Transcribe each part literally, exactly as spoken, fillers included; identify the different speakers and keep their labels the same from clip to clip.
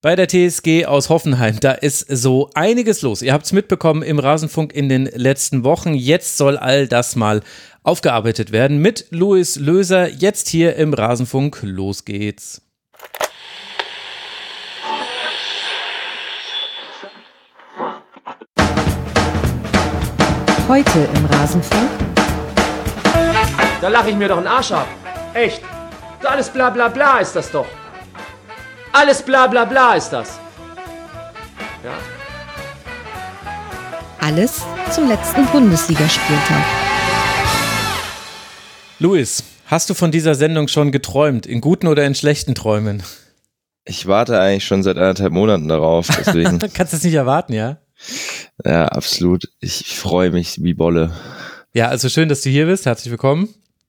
Speaker 1: Bei der T S G aus Hoffenheim, da ist so einiges los. Ihr habt es mitbekommen im Rasenfunk in den letzten Wochen. Jetzt soll all das mal aufgearbeitet werden mit Luis Löser. Jetzt hier im Rasenfunk. Los geht's.
Speaker 2: Heute im Rasenfunk.
Speaker 3: Da lache ich mir doch einen Arsch ab. Echt. Alles bla bla bla ist das doch. Alles bla bla bla ist das. Ja.
Speaker 2: Alles zum letzten Bundesligaspieltag.
Speaker 1: Luis, hast du von dieser Sendung schon geträumt? In guten oder in schlechten Träumen?
Speaker 4: Ich warte eigentlich schon seit anderthalb Monaten darauf. Deswegen.
Speaker 1: Kannst du es nicht erwarten, ja?
Speaker 4: Ja, absolut. Ich freue mich wie Bolle.
Speaker 1: Ja, also schön, dass du hier bist. Herzlich willkommen.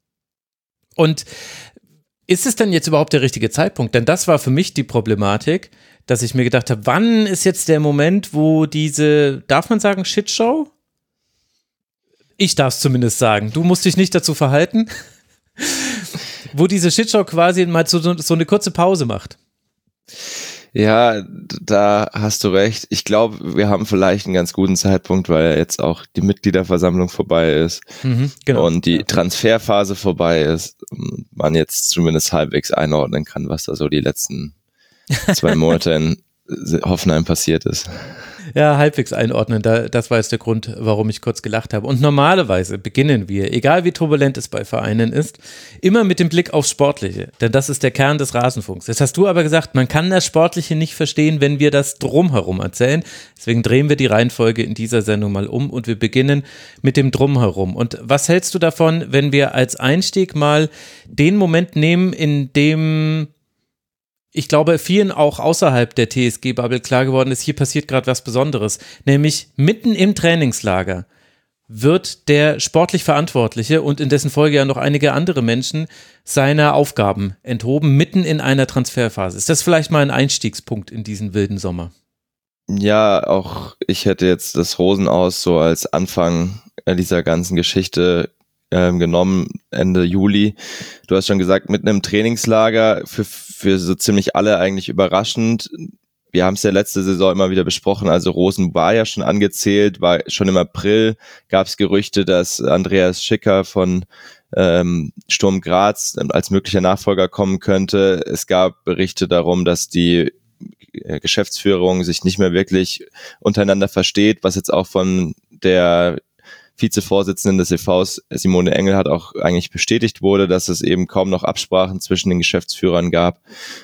Speaker 1: Und ist es denn jetzt überhaupt der richtige Zeitpunkt? Denn das war für mich die Problematik, dass ich mir gedacht habe, wann ist jetzt der Moment, wo diese, darf man sagen, Shitshow? Ich darf es zumindest sagen. Du musst dich nicht dazu verhalten. Wo diese Shitshow quasi mal so, so eine kurze Pause macht.
Speaker 4: Ja, da hast du recht. Ich glaube, wir haben vielleicht einen ganz guten Zeitpunkt, weil jetzt auch die Mitgliederversammlung vorbei ist
Speaker 1: mhm, genau.
Speaker 4: und die Transferphase vorbei ist. Man jetzt zumindest halbwegs einordnen kann, was da so die letzten zwei Monate in Hoffenheim passiert ist.
Speaker 1: Ja, halbwegs einordnen, da, das war jetzt der Grund, warum ich kurz gelacht habe. Und normalerweise beginnen wir, egal wie turbulent es bei Vereinen ist, immer mit dem Blick aufs Sportliche, denn das ist der Kern des Rasenfunks. Jetzt hast du aber gesagt, man kann das Sportliche nicht verstehen, wenn wir das Drumherum erzählen. Deswegen drehen wir die Reihenfolge in dieser Sendung mal um und wir beginnen mit dem Drumherum. Und was hältst du davon, wenn wir als Einstieg mal den Moment nehmen, in dem ich glaube, vielen auch außerhalb der T S G-Bubble klar geworden ist, hier passiert gerade was Besonderes. Nämlich mitten im Trainingslager wird der sportlich Verantwortliche und in dessen Folge ja noch einige andere Menschen seiner Aufgaben enthoben, mitten in einer Transferphase. Ist das vielleicht mal ein Einstiegspunkt in diesen wilden Sommer?
Speaker 4: Ja, auch ich hätte jetzt das Rosenaus so als Anfang dieser ganzen Geschichte genommen, Ende Juli. Du hast schon gesagt, mitten im Trainingslager, für, für so ziemlich alle eigentlich überraschend. Wir haben es ja letzte Saison immer wieder besprochen, also Rosen war ja schon angezählt, war schon im April, gab es Gerüchte, dass Andreas Schicker von ähm, Sturm Graz als möglicher Nachfolger kommen könnte. Es gab Berichte darum, dass die Geschäftsführung sich nicht mehr wirklich untereinander versteht, was jetzt auch von der Vizevorsitzenden des E Vs, Simone Engel, hat auch eigentlich bestätigt wurde, dass es eben kaum noch Absprachen zwischen den Geschäftsführern gab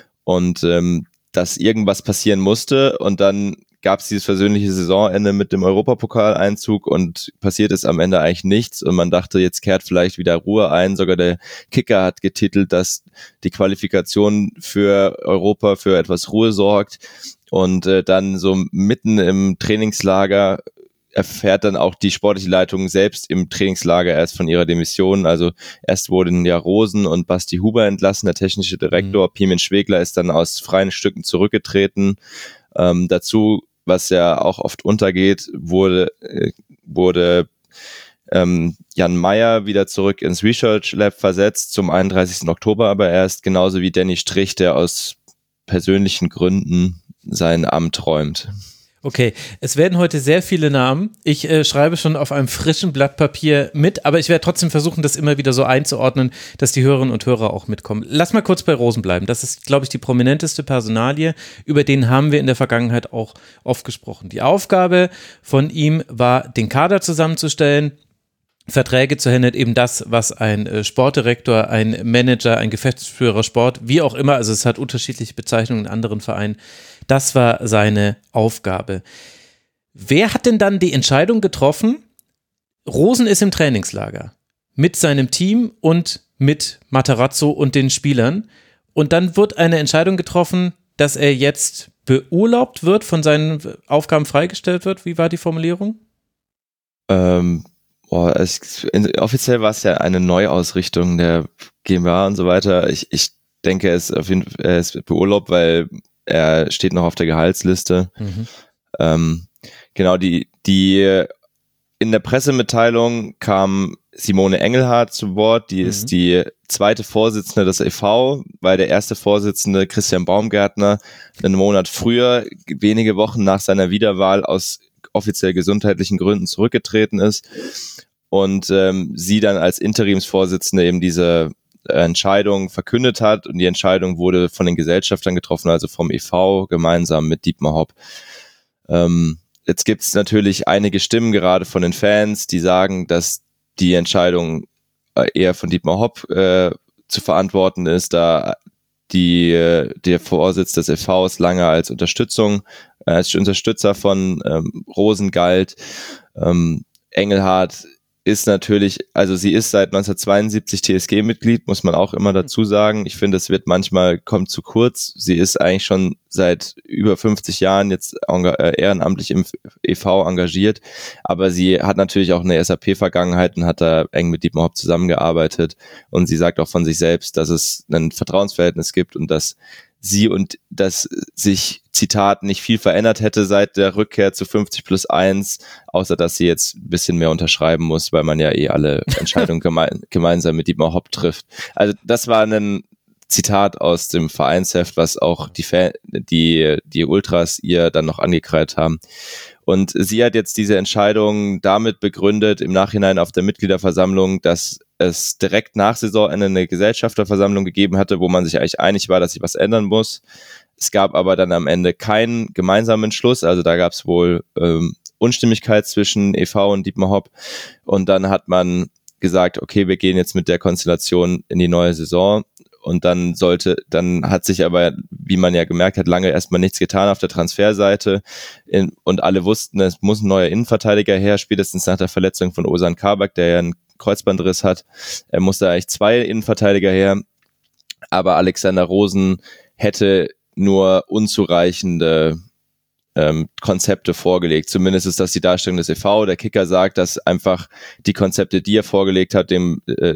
Speaker 4: und ähm, dass irgendwas passieren musste und dann gab es dieses versöhnliche Saisonende mit dem Europapokaleinzug und passiert ist am Ende eigentlich nichts und man dachte, jetzt kehrt vielleicht wieder Ruhe ein. Sogar der Kicker hat getitelt, dass die Qualifikation für Europa für etwas Ruhe sorgt und äh, dann so mitten im Trainingslager erfährt dann auch die sportliche Leitung selbst im Trainingslager erst von ihrer Demission. Also erst wurden ja Rosen und Basti Huber entlassen, der technische Direktor. Mhm. Pimen Schwegler ist dann aus freien Stücken zurückgetreten. Ähm, dazu, was ja auch oft untergeht, wurde, äh, wurde ähm, Jan Meyer wieder zurück ins Research Lab versetzt, zum einunddreißigsten Oktober aber erst, genauso wie Danny Strich, der aus persönlichen Gründen sein Amt räumt.
Speaker 1: Okay, es werden heute sehr viele Namen. Ich äh, schreibe schon auf einem frischen Blatt Papier mit, aber ich werde trotzdem versuchen, das immer wieder so einzuordnen, dass die Hörerinnen und Hörer auch mitkommen. Lass mal kurz bei Rosen bleiben. Das ist, glaube ich, die prominenteste Personalie. Über den haben wir in der Vergangenheit auch oft gesprochen. Die Aufgabe von ihm war, den Kader zusammenzustellen, Verträge zu handeln, eben das, was ein Sportdirektor, ein Manager, ein Geschäftsführer Sport, wie auch immer, also es hat unterschiedliche Bezeichnungen in anderen Vereinen, das war seine Aufgabe. Wer hat denn dann die Entscheidung getroffen? Rosen ist im Trainingslager mit seinem Team und mit Matarazzo und den Spielern und dann wird eine Entscheidung getroffen, dass er jetzt beurlaubt wird, von seinen Aufgaben freigestellt wird. Wie war die Formulierung?
Speaker 4: Ähm Oh, es, offiziell war es ja eine Neuausrichtung der GmbH und so weiter. Ich, ich denke, er ist auf jeden Fall, er ist beurlaubt, weil er steht noch auf der Gehaltsliste. Mhm. Ähm, genau, die, die in der Pressemitteilung kam Simone Engelhardt zu Wort, die mhm. ist die zweite Vorsitzende des e V, weil der erste Vorsitzende Christian Baumgärtner einen Monat früher, wenige Wochen nach seiner Wiederwahl aus offiziell gesundheitlichen Gründen zurückgetreten ist und ähm, sie dann als Interimsvorsitzende eben diese Entscheidung verkündet hat und die Entscheidung wurde von den Gesellschaftern getroffen, also vom e V gemeinsam mit Dietmar Hopp. Ähm, jetzt gibt es natürlich einige Stimmen gerade von den Fans, die sagen, dass die Entscheidung eher von Dietmar Hopp äh, zu verantworten ist, da die äh, der Vorsitz des e Vs lange als Unterstützung, äh, als Unterstützer von ähm, Rosen galt. Ähm, Engelhardt ist natürlich, also sie ist seit neunzehnhundertzweiundsiebzig T S G-Mitglied, muss man auch immer dazu sagen. Ich finde, es wird manchmal, kommt zu kurz. Sie ist eigentlich schon seit über fünfzig Jahren jetzt ehrenamtlich im e V engagiert, aber sie hat natürlich auch eine S A P-Vergangenheit und hat da eng mit Dietmar Hopp zusammengearbeitet und sie sagt auch von sich selbst, dass es ein Vertrauensverhältnis gibt und dass sie und dass sich, Zitat, nicht viel verändert hätte seit der Rückkehr zu fünfzig plus eins, außer dass sie jetzt ein bisschen mehr unterschreiben muss, weil man ja eh alle Entscheidungen geme- gemeinsam mit Dietmar Hopp trifft. Also das war ein Zitat aus dem Vereinsheft, was auch die, Fan- die, die Ultras ihr dann noch angekreidet haben. Und sie hat jetzt diese Entscheidung damit begründet, im Nachhinein auf der Mitgliederversammlung, dass es direkt nach Saisonende eine Gesellschafterversammlung gegeben hatte, wo man sich eigentlich einig war, dass sich was ändern muss. Es gab aber dann am Ende keinen gemeinsamen Entschluss, also da gab es wohl ähm, Unstimmigkeit zwischen e V und Dietmar Hopp. Und dann hat man gesagt, okay, wir gehen jetzt mit der Konstellation in die neue Saison. Und dann sollte, dann hat sich aber, wie man ja gemerkt hat, lange erstmal nichts getan auf der Transferseite. In, und alle wussten, es muss ein neuer Innenverteidiger her, spätestens nach der Verletzung von Ozan Kabak, der ja einen Kreuzbandriss hat. Er musste eigentlich zwei Innenverteidiger her. Aber Alexander Rosen hätte nur unzureichende ähm, Konzepte vorgelegt. Zumindest ist das die Darstellung des e V. Der Kicker sagt, dass einfach die Konzepte, die er vorgelegt hat, dem äh,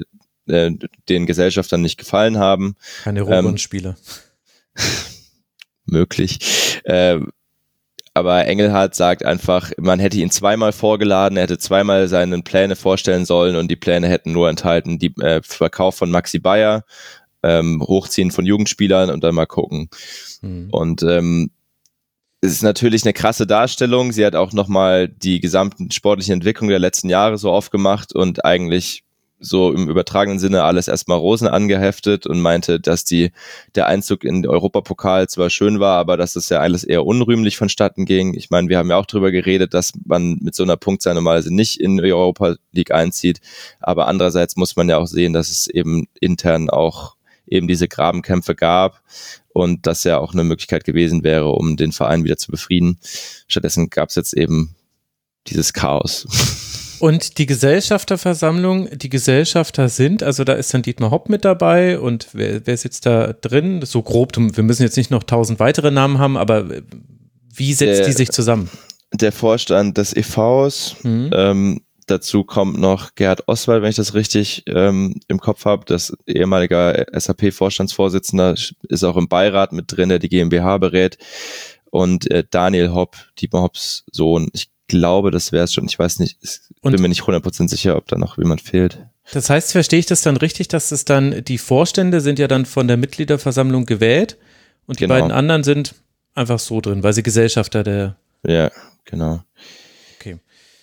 Speaker 4: den Gesellschaftern nicht gefallen haben.
Speaker 1: Keine Rohbundspieler.
Speaker 4: Ähm, möglich. Ähm, aber Engelhardt sagt einfach, man hätte ihn zweimal vorgeladen, er hätte zweimal seine Pläne vorstellen sollen und die Pläne hätten nur enthalten, die äh, Verkauf von Maxi Bayer, ähm, Hochziehen von Jugendspielern und dann mal gucken. Hm. Und ähm, es ist natürlich eine krasse Darstellung. Sie hat auch nochmal die gesamte sportliche Entwicklung der letzten Jahre so aufgemacht und eigentlich so im übertragenen Sinne alles erstmal Rosen angeheftet und meinte, dass die der Einzug in den Europapokal zwar schön war, aber dass das ja alles eher unrühmlich vonstatten ging. Ich meine, wir haben ja auch drüber geredet, dass man mit so einer Punktzahl normalerweise nicht in die Europa League einzieht, aber andererseits muss man ja auch sehen, dass es eben intern auch eben diese Grabenkämpfe gab und das ja auch eine Möglichkeit gewesen wäre, um den Verein wieder zu befrieden. Stattdessen gab es jetzt eben dieses Chaos.
Speaker 1: Und die Gesellschafterversammlung, die Gesellschafter sind, also da ist dann Dietmar Hopp mit dabei und wer, wer sitzt da drin? So grob, wir müssen jetzt nicht noch tausend weitere Namen haben, aber wie setzt der, die sich zusammen? Der
Speaker 4: Vorstand des e Vs, mhm. ähm, dazu kommt noch Gerhard Oswald, wenn ich das richtig ähm, im Kopf habe, das ehemaliger S A P-Vorstandsvorsitzender, ist auch im Beirat mit drin, der die GmbH berät und äh, Daniel Hopp, Dietmar Hopps Sohn, ich glaube, das wäre es schon. Ich weiß nicht, ich bin und mir nicht hundert Prozent sicher, ob da noch jemand fehlt.
Speaker 1: Das heißt, verstehe ich das dann richtig, dass es dann, die Vorstände sind ja dann von der Mitgliederversammlung gewählt und die genau. beiden anderen sind einfach so drin, weil sie Gesellschafter der...
Speaker 4: Ja, genau.
Speaker 1: Okay.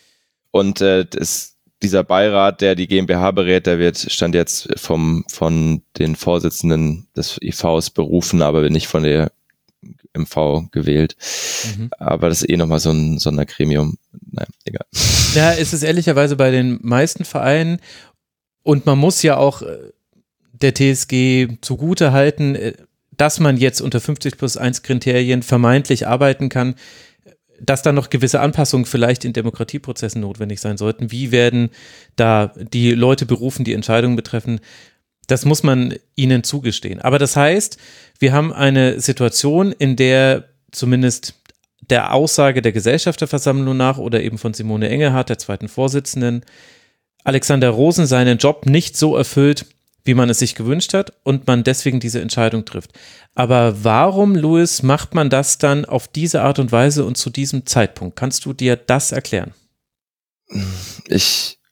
Speaker 4: Und äh, das, dieser Beirat, der die GmbH berät, der wird, stand jetzt vom, von den Vorsitzenden des e Vs berufen, aber nicht von der M V gewählt. Mhm. Aber das ist eh nochmal so ein Sondergremium. Naja, egal.
Speaker 1: Ja, es ist ehrlicherweise bei den meisten Vereinen und man muss ja auch der T S G zugute halten, dass man jetzt unter fünfzig plus eins Kriterien vermeintlich arbeiten kann, dass da noch gewisse Anpassungen vielleicht in Demokratieprozessen notwendig sein sollten. Wie werden da die Leute berufen, die Entscheidungen betreffen? Das muss man ihnen zugestehen. Aber das heißt, wir haben eine Situation, in der zumindest der Aussage der Gesellschafterversammlung nach oder eben von Simone Engelhardt, der zweiten Vorsitzenden, Alexander Rosen seinen Job nicht so erfüllt, wie man es sich gewünscht hat und man deswegen diese Entscheidung trifft. Aber warum, Louis, macht man das dann auf diese Art und Weise und zu diesem Zeitpunkt? Kannst du dir das erklären?
Speaker 4: Ich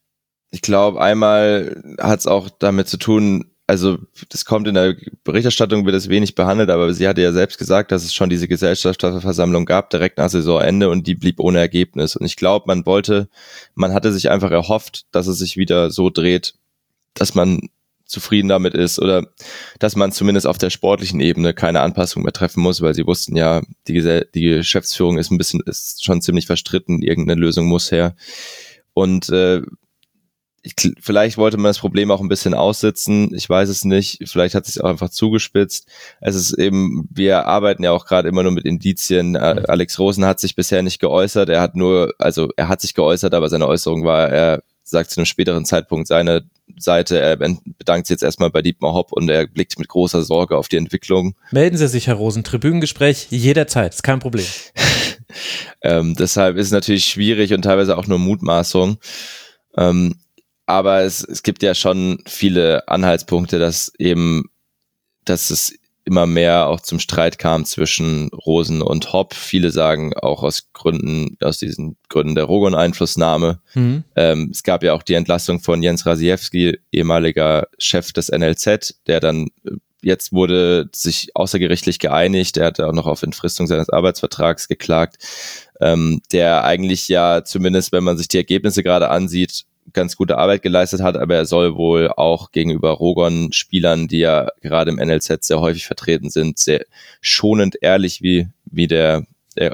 Speaker 4: ich glaube, einmal hat es auch damit zu tun, also das kommt in der Berichterstattung, wird es wenig behandelt, aber sie hatte ja selbst gesagt, dass es schon diese Gesellschafterversammlung gab, direkt nach Saisonende, und die blieb ohne Ergebnis. Und ich glaube, man wollte, man hatte sich einfach erhofft, dass es sich wieder so dreht, dass man zufrieden damit ist oder dass man zumindest auf der sportlichen Ebene keine Anpassung mehr treffen muss, weil sie wussten ja, die, Gesell- die Geschäftsführung ist ein bisschen, ist schon ziemlich verstritten, irgendeine Lösung muss her. Und äh, Ich, vielleicht wollte man das Problem auch ein bisschen aussitzen, ich weiß es nicht, vielleicht hat es sich auch einfach zugespitzt. Es ist eben, wir arbeiten ja auch gerade immer nur mit Indizien. Alex Rosen hat sich bisher nicht geäußert, er hat nur, also er hat sich geäußert, aber seine Äußerung war, er sagt zu einem späteren Zeitpunkt seine Seite, er bedankt sich jetzt erstmal bei Dietmar Hopp und er blickt mit großer Sorge auf die Entwicklung.
Speaker 1: Melden Sie sich, Herr Rosen, Tribünengespräch jederzeit, ist kein Problem.
Speaker 4: ähm, deshalb ist es natürlich schwierig und teilweise auch nur Mutmaßung. Ähm, Aber es, es gibt ja schon viele Anhaltspunkte, dass eben, dass es immer mehr auch zum Streit kam zwischen Rosen und Hopp. Viele sagen auch aus Gründen, aus diesen Gründen der Rogon-Einflussnahme. Mhm. Ähm, es gab ja auch die Entlassung von Jens Rasiewski, ehemaliger Chef des N L Z, der dann, jetzt wurde sich außergerichtlich geeinigt, der hat auch noch auf Entfristung seines Arbeitsvertrags geklagt, ähm, der eigentlich ja zumindest, wenn man sich die Ergebnisse gerade ansieht, ganz gute Arbeit geleistet hat, aber er soll wohl auch gegenüber Rogon-Spielern, die ja gerade im N L Z sehr häufig vertreten sind, sehr schonend ehrlich, wie wie der, der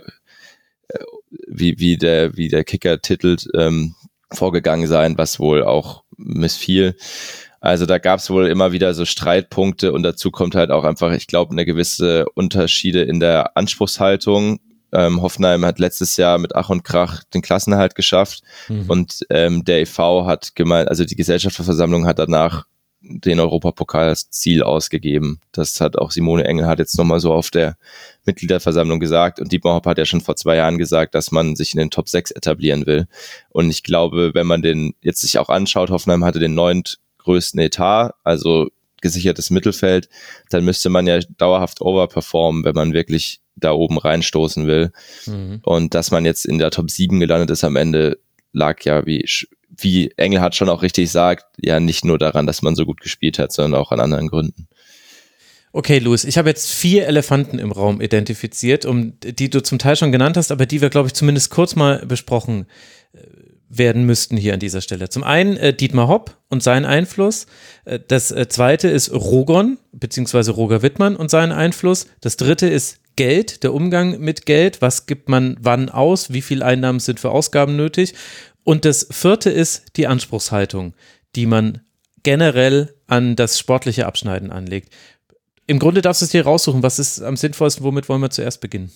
Speaker 4: wie wie der wie der Kicker titelt, ähm, vorgegangen sein, was wohl auch missfiel. Also da gab es wohl immer wieder so Streitpunkte und dazu kommt halt auch einfach, ich glaube, eine gewisse Unterschiede in der Anspruchshaltung. Ähm, Hoffenheim hat letztes Jahr mit Ach und Krach den Klassenerhalt geschafft, mhm. und ähm, der E V hat gemeint, also die Gesellschafterversammlung hat danach den Europapokal als Ziel ausgegeben. Das hat auch Simone Engelhardt jetzt nochmal so auf der Mitgliederversammlung gesagt, und Dietmar Hopp hat ja schon vor zwei Jahren gesagt, dass man sich in den Top sechs etablieren will. Und ich glaube, wenn man den jetzt sich auch anschaut, Hoffenheim hatte den neuntgrößten Etat, also gesichertes Mittelfeld, dann müsste man ja dauerhaft overperformen, wenn man wirklich da oben reinstoßen will. Mhm. Und dass man jetzt in der Top sieben gelandet ist am Ende, lag ja, wie, wie Engelhardt schon auch richtig sagt, ja nicht nur daran, dass man so gut gespielt hat, sondern auch an anderen Gründen.
Speaker 1: Okay, Louis, ich habe jetzt vier Elefanten im Raum identifiziert, um die du zum Teil schon genannt hast, aber die wir, glaube ich, zumindest kurz mal besprochen werden müssten hier an dieser Stelle. Zum einen äh, Dietmar Hopp und sein Einfluss. Äh, das äh, zweite ist Rogon, beziehungsweise Roger Wittmann und sein Einfluss. Das dritte ist Geld, der Umgang mit Geld. Was gibt man wann aus? Wie viel Einnahmen sind für Ausgaben nötig? Und das vierte ist die Anspruchshaltung, die man generell an das sportliche Abschneiden anlegt. Im Grunde darfst du es dir raussuchen. Was ist am sinnvollsten? Womit wollen wir zuerst beginnen?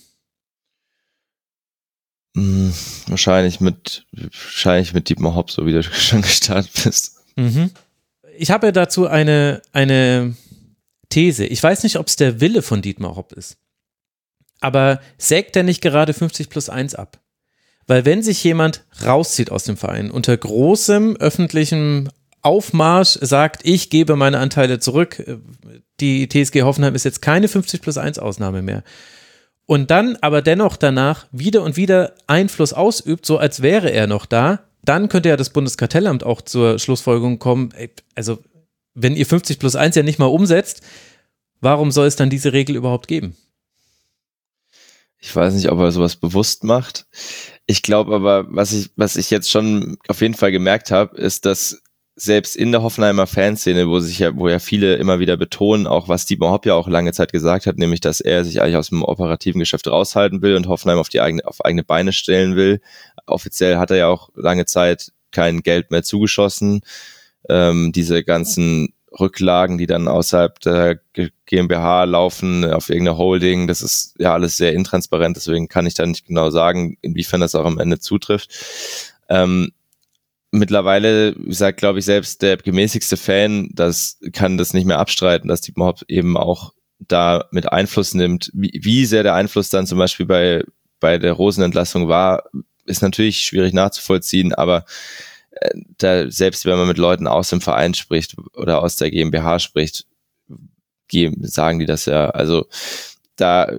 Speaker 4: Hm, wahrscheinlich mit wahrscheinlich mit Dietmar Hopp, so wie du schon gestartet bist.
Speaker 1: Mhm. Ich habe dazu eine, eine These. Ich weiß nicht, ob es der Wille von Dietmar Hopp ist. Aber sägt er nicht gerade fünfzig plus eins ab? Weil wenn sich jemand rauszieht aus dem Verein, unter großem öffentlichem Aufmarsch sagt, ich gebe meine Anteile zurück, die T S G Hoffenheim ist jetzt keine fünfzig plus eins Ausnahme mehr, und dann aber dennoch danach wieder und wieder Einfluss ausübt, so als wäre er noch da, dann könnte ja das Bundeskartellamt auch zur Schlussfolgerung kommen, ey, also wenn ihr fünfzig plus eins ja nicht mal umsetzt, warum soll es dann diese Regel überhaupt geben?
Speaker 4: Ich weiß nicht, ob er sowas bewusst macht. Ich glaube aber, was ich, was ich jetzt schon auf jeden Fall gemerkt habe, ist, dass selbst in der Hoffenheimer Fanszene, wo sich ja, wo ja viele immer wieder betonen, auch was Dietmar Hopp ja auch lange Zeit gesagt hat, nämlich, dass er sich eigentlich aus dem operativen Geschäft raushalten will und Hoffenheim auf die eigene, auf eigene Beine stellen will. Offiziell hat er ja auch lange Zeit kein Geld mehr zugeschossen. Ähm, diese ganzen Rücklagen, die dann außerhalb der GmbH laufen, auf irgendeine Holding, das ist ja alles sehr intransparent, deswegen kann ich da nicht genau sagen, inwiefern das auch am Ende zutrifft. Ähm, Mittlerweile sagt, glaube ich, selbst der gemäßigste Fan, das kann das nicht mehr abstreiten, dass Dietmar Hopp eben auch da mit Einfluss nimmt. Wie, wie sehr der Einfluss dann zum Beispiel bei, bei der Rosenentlassung war, ist natürlich schwierig nachzuvollziehen, aber äh, da, selbst wenn man mit Leuten aus dem Verein spricht oder aus der GmbH spricht, sagen die das ja. Also da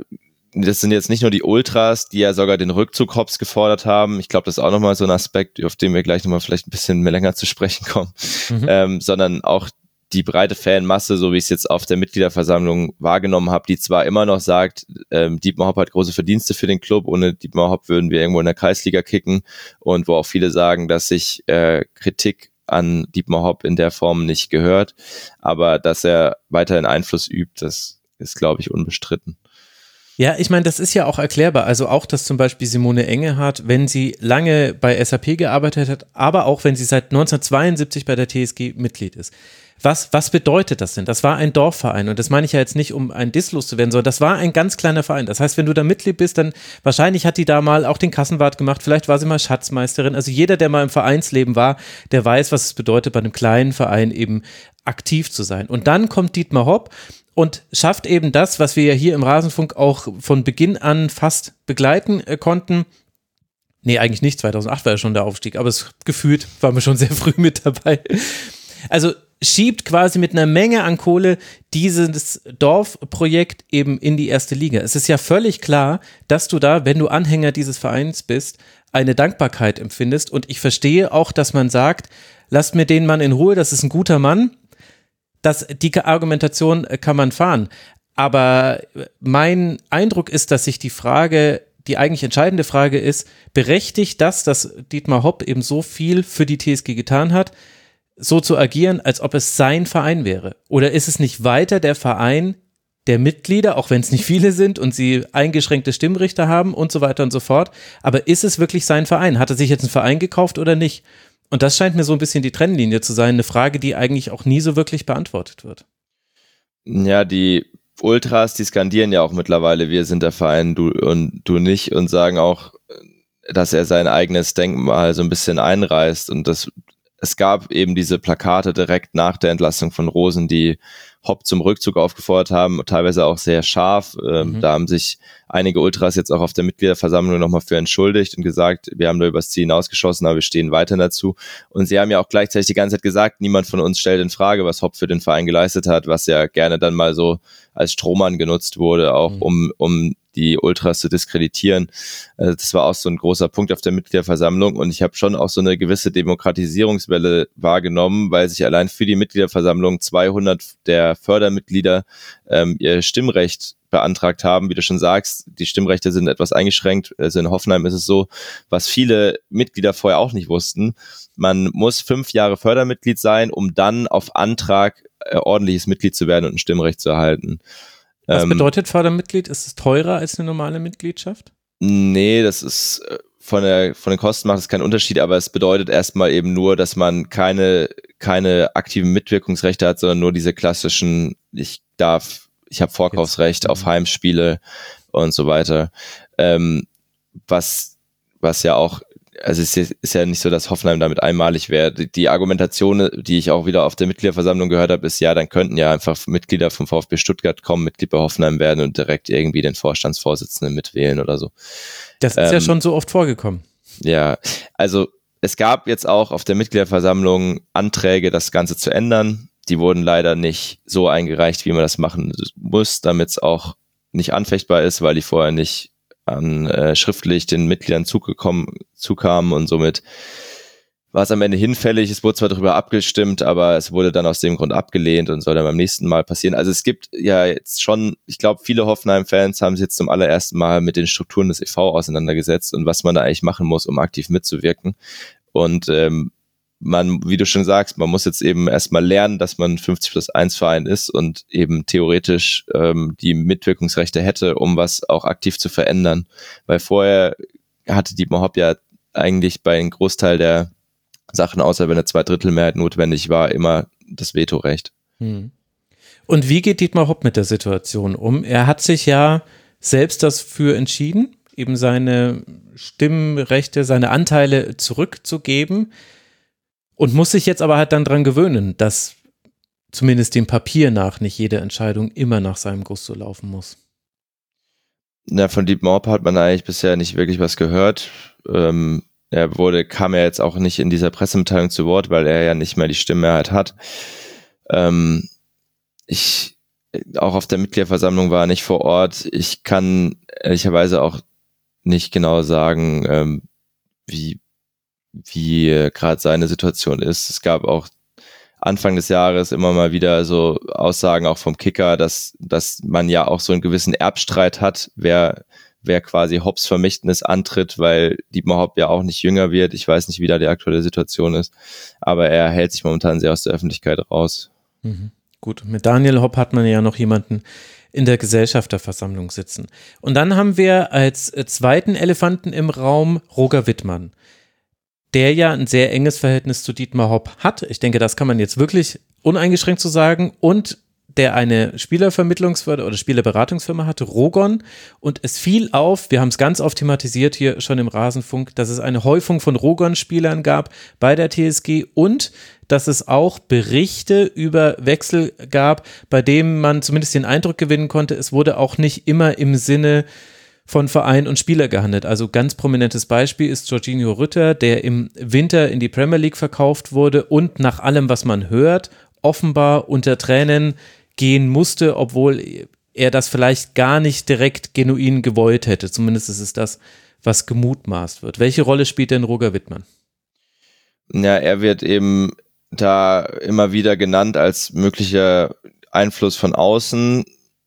Speaker 4: das sind jetzt nicht nur die Ultras, die ja sogar den Rückzug Hopps gefordert haben. Ich glaube, das ist auch nochmal so ein Aspekt, auf den wir gleich nochmal vielleicht ein bisschen mehr länger zu sprechen kommen, mhm. ähm, sondern auch die breite Fanmasse, so wie ich es jetzt auf der Mitgliederversammlung wahrgenommen habe, die zwar immer noch sagt, ähm, Dietmar Hopp hat große Verdienste für den Club, ohne Dietmar Hopp würden wir irgendwo in der Kreisliga kicken, und wo auch viele sagen, dass sich äh, Kritik an Dietmar Hopp in der Form nicht gehört, aber dass er weiterhin Einfluss übt, das ist, glaube ich, unbestritten.
Speaker 1: Ja, ich meine, das ist ja auch erklärbar. Also auch, dass zum Beispiel Simone Engelhardt, wenn sie lange bei S A P gearbeitet hat, aber auch wenn sie seit neunzehnhundertzweiundsiebzig bei der T S G Mitglied ist. Was, was bedeutet das denn? Das war ein Dorfverein, und das meine ich ja jetzt nicht, um ein Diss loszuwerden, sondern das war ein ganz kleiner Verein. Das heißt, wenn du da Mitglied bist, dann wahrscheinlich hat die da mal auch den Kassenwart gemacht, vielleicht war sie mal Schatzmeisterin. Also jeder, der mal im Vereinsleben war, der weiß, was es bedeutet, bei einem kleinen Verein eben aktiv zu sein. Und dann kommt Dietmar Hopp und schafft eben das, was wir ja hier im Rasenfunk auch von Beginn an fast begleiten äh, konnten. Nee, eigentlich nicht, zweitausendacht war ja schon der Aufstieg, aber es gefühlt waren wir schon sehr früh mit dabei. Also schiebt quasi mit einer Menge an Kohle dieses Dorfprojekt eben in die erste Liga. Es ist ja völlig klar, dass du da, wenn du Anhänger dieses Vereins bist, eine Dankbarkeit empfindest, und ich verstehe auch, dass man sagt, lasst mir den Mann in Ruhe, das ist ein guter Mann. Das, die Argumentation kann man fahren, aber mein Eindruck ist, dass sich die Frage, die eigentlich entscheidende Frage ist, berechtigt das, dass Dietmar Hopp eben so viel für die T S G getan hat, so zu agieren, als ob es sein Verein wäre? Oder ist es nicht weiter der Verein der Mitglieder, auch wenn es nicht viele sind und sie eingeschränkte Stimmrechte haben und so weiter und so fort, aber ist es wirklich sein Verein? Hat er sich jetzt einen Verein gekauft oder nicht? Und das scheint mir so ein bisschen die Trennlinie zu sein, eine Frage, die eigentlich auch nie so wirklich beantwortet wird.
Speaker 4: Ja, die Ultras, die skandieren ja auch mittlerweile, wir sind der Verein, du und du nicht, und sagen auch, dass er sein eigenes Denkmal so ein bisschen einreißt, und das, es gab eben diese Plakate direkt nach der Entlassung von Rosen, die Hopp zum Rückzug aufgefordert haben, teilweise auch sehr scharf. Ähm, mhm. Da haben sich einige Ultras jetzt auch auf der Mitgliederversammlung nochmal für entschuldigt und gesagt, wir haben da übers Ziel hinausgeschossen, aber wir stehen weiterhin dazu. Und sie haben ja auch gleichzeitig die ganze Zeit gesagt, niemand von uns stellt in Frage, was Hopp für den Verein geleistet hat, was ja gerne dann mal so als Strohmann genutzt wurde, auch mhm. um, um die Ultras zu diskreditieren. Also das war auch so ein großer Punkt auf der Mitgliederversammlung, und ich habe schon auch so eine gewisse Demokratisierungswelle wahrgenommen, weil sich allein für die Mitgliederversammlung zweihundert der Fördermitglieder ähm, ihr Stimmrecht beantragt haben. Wie du schon sagst, die Stimmrechte sind etwas eingeschränkt. Also in Hoffenheim ist es so, was viele Mitglieder vorher auch nicht wussten. Man muss fünf Jahre Fördermitglied sein, um dann auf Antrag äh, ordentliches Mitglied zu werden und ein Stimmrecht zu erhalten.
Speaker 1: Was bedeutet Fördermitglied? Ist es teurer als eine normale Mitgliedschaft?
Speaker 4: Nee, das ist von der von den Kosten macht es keinen Unterschied, aber es bedeutet erstmal eben nur, dass man keine keine aktiven Mitwirkungsrechte hat, sondern nur diese klassischen, ich darf, ich habe Vorkaufsrecht Jetzt. auf Heimspiele und so weiter. Ähm, was was ja auch, also es ist ja nicht so, dass Hoffenheim damit einmalig wäre. Die Argumentation, die ich auch wieder auf der Mitgliederversammlung gehört habe, ist ja, dann könnten ja einfach Mitglieder vom VfB Stuttgart kommen, Mitglied bei Hoffenheim werden und direkt irgendwie den Vorstandsvorsitzenden mitwählen oder so.
Speaker 1: Das ist ähm, ja schon so oft vorgekommen.
Speaker 4: Ja, also es gab jetzt auch auf der Mitgliederversammlung Anträge, das Ganze zu ändern. Die wurden leider nicht so eingereicht, wie man das machen muss, damit es auch nicht anfechtbar ist, weil die vorher nicht an äh, schriftlich den Mitgliedern zugekommen, zukamen, und somit war es am Ende hinfällig. Es wurde zwar darüber abgestimmt, aber es wurde dann aus dem Grund abgelehnt und soll dann beim nächsten Mal passieren. Also es gibt ja jetzt schon, ich glaube, viele Hoffenheim-Fans haben sich jetzt zum allerersten Mal mit den Strukturen des E V auseinandergesetzt und was man da eigentlich machen muss, um aktiv mitzuwirken. Und ähm, man, wie du schon sagst, man muss jetzt eben erstmal lernen, dass man fünfzig plus eins Verein ist und eben theoretisch ähm, die Mitwirkungsrechte hätte, um was auch aktiv zu verändern. Weil vorher hatte Dietmar Hopp ja eigentlich bei einem Großteil der Sachen, außer wenn eine Zweidrittelmehrheit notwendig war, immer das Vetorecht.
Speaker 1: Hm. Und wie geht Dietmar Hopp mit der Situation um? Er hat sich ja selbst dafür entschieden, eben seine Stimmrechte, seine Anteile zurückzugeben. Und muss sich jetzt aber halt dann dran gewöhnen, dass zumindest dem Papier nach nicht jede Entscheidung immer nach seinem Gusto laufen muss.
Speaker 4: Na, von Dietmar Hopp hat man eigentlich bisher nicht wirklich was gehört. Ähm, er wurde, kam ja jetzt auch nicht in dieser Pressemitteilung zu Wort, weil er ja nicht mehr die Stimmmehrheit hat. Ähm, ich auch auf der Mitgliederversammlung war, nicht vor Ort. Ich kann ehrlicherweise auch nicht genau sagen, ähm, wie, wie äh, gerade seine Situation ist. Es gab auch Anfang des Jahres immer mal wieder so Aussagen auch vom Kicker, dass, dass man ja auch so einen gewissen Erbstreit hat, wer, wer quasi Hopps Vermächtnis antritt, weil Dietmar Hopp ja auch nicht jünger wird. Ich weiß nicht, wie da die aktuelle Situation ist, aber er hält sich momentan sehr aus der Öffentlichkeit raus.
Speaker 1: Mhm. Gut, mit Daniel Hopp hat man ja noch jemanden in der Gesellschafterversammlung sitzen. Und dann haben wir als zweiten Elefanten im Raum Roger Wittmann, der ja ein sehr enges Verhältnis zu Dietmar Hopp hat. Ich denke, das kann man jetzt wirklich uneingeschränkt so sagen. Und der eine Spielervermittlungsfirma oder Spielerberatungsfirma hatte, Rogon. Und es fiel auf, wir haben es ganz oft thematisiert hier schon im Rasenfunk, dass es eine Häufung von Rogon-Spielern gab bei der T S G und dass es auch Berichte über Wechsel gab, bei denen man zumindest den Eindruck gewinnen konnte, es wurde auch nicht immer im Sinne von Verein und Spieler gehandelt. Also ganz prominentes Beispiel ist Jorginho Rütter, der im Winter in die Premier League verkauft wurde und nach allem, was man hört, offenbar unter Tränen gehen musste, obwohl er das vielleicht gar nicht direkt genuin gewollt hätte. Zumindest ist es das, was gemutmaßt wird. Welche Rolle spielt denn Roger Wittmann?
Speaker 4: Ja, er wird eben da immer wieder genannt als möglicher Einfluss von außen.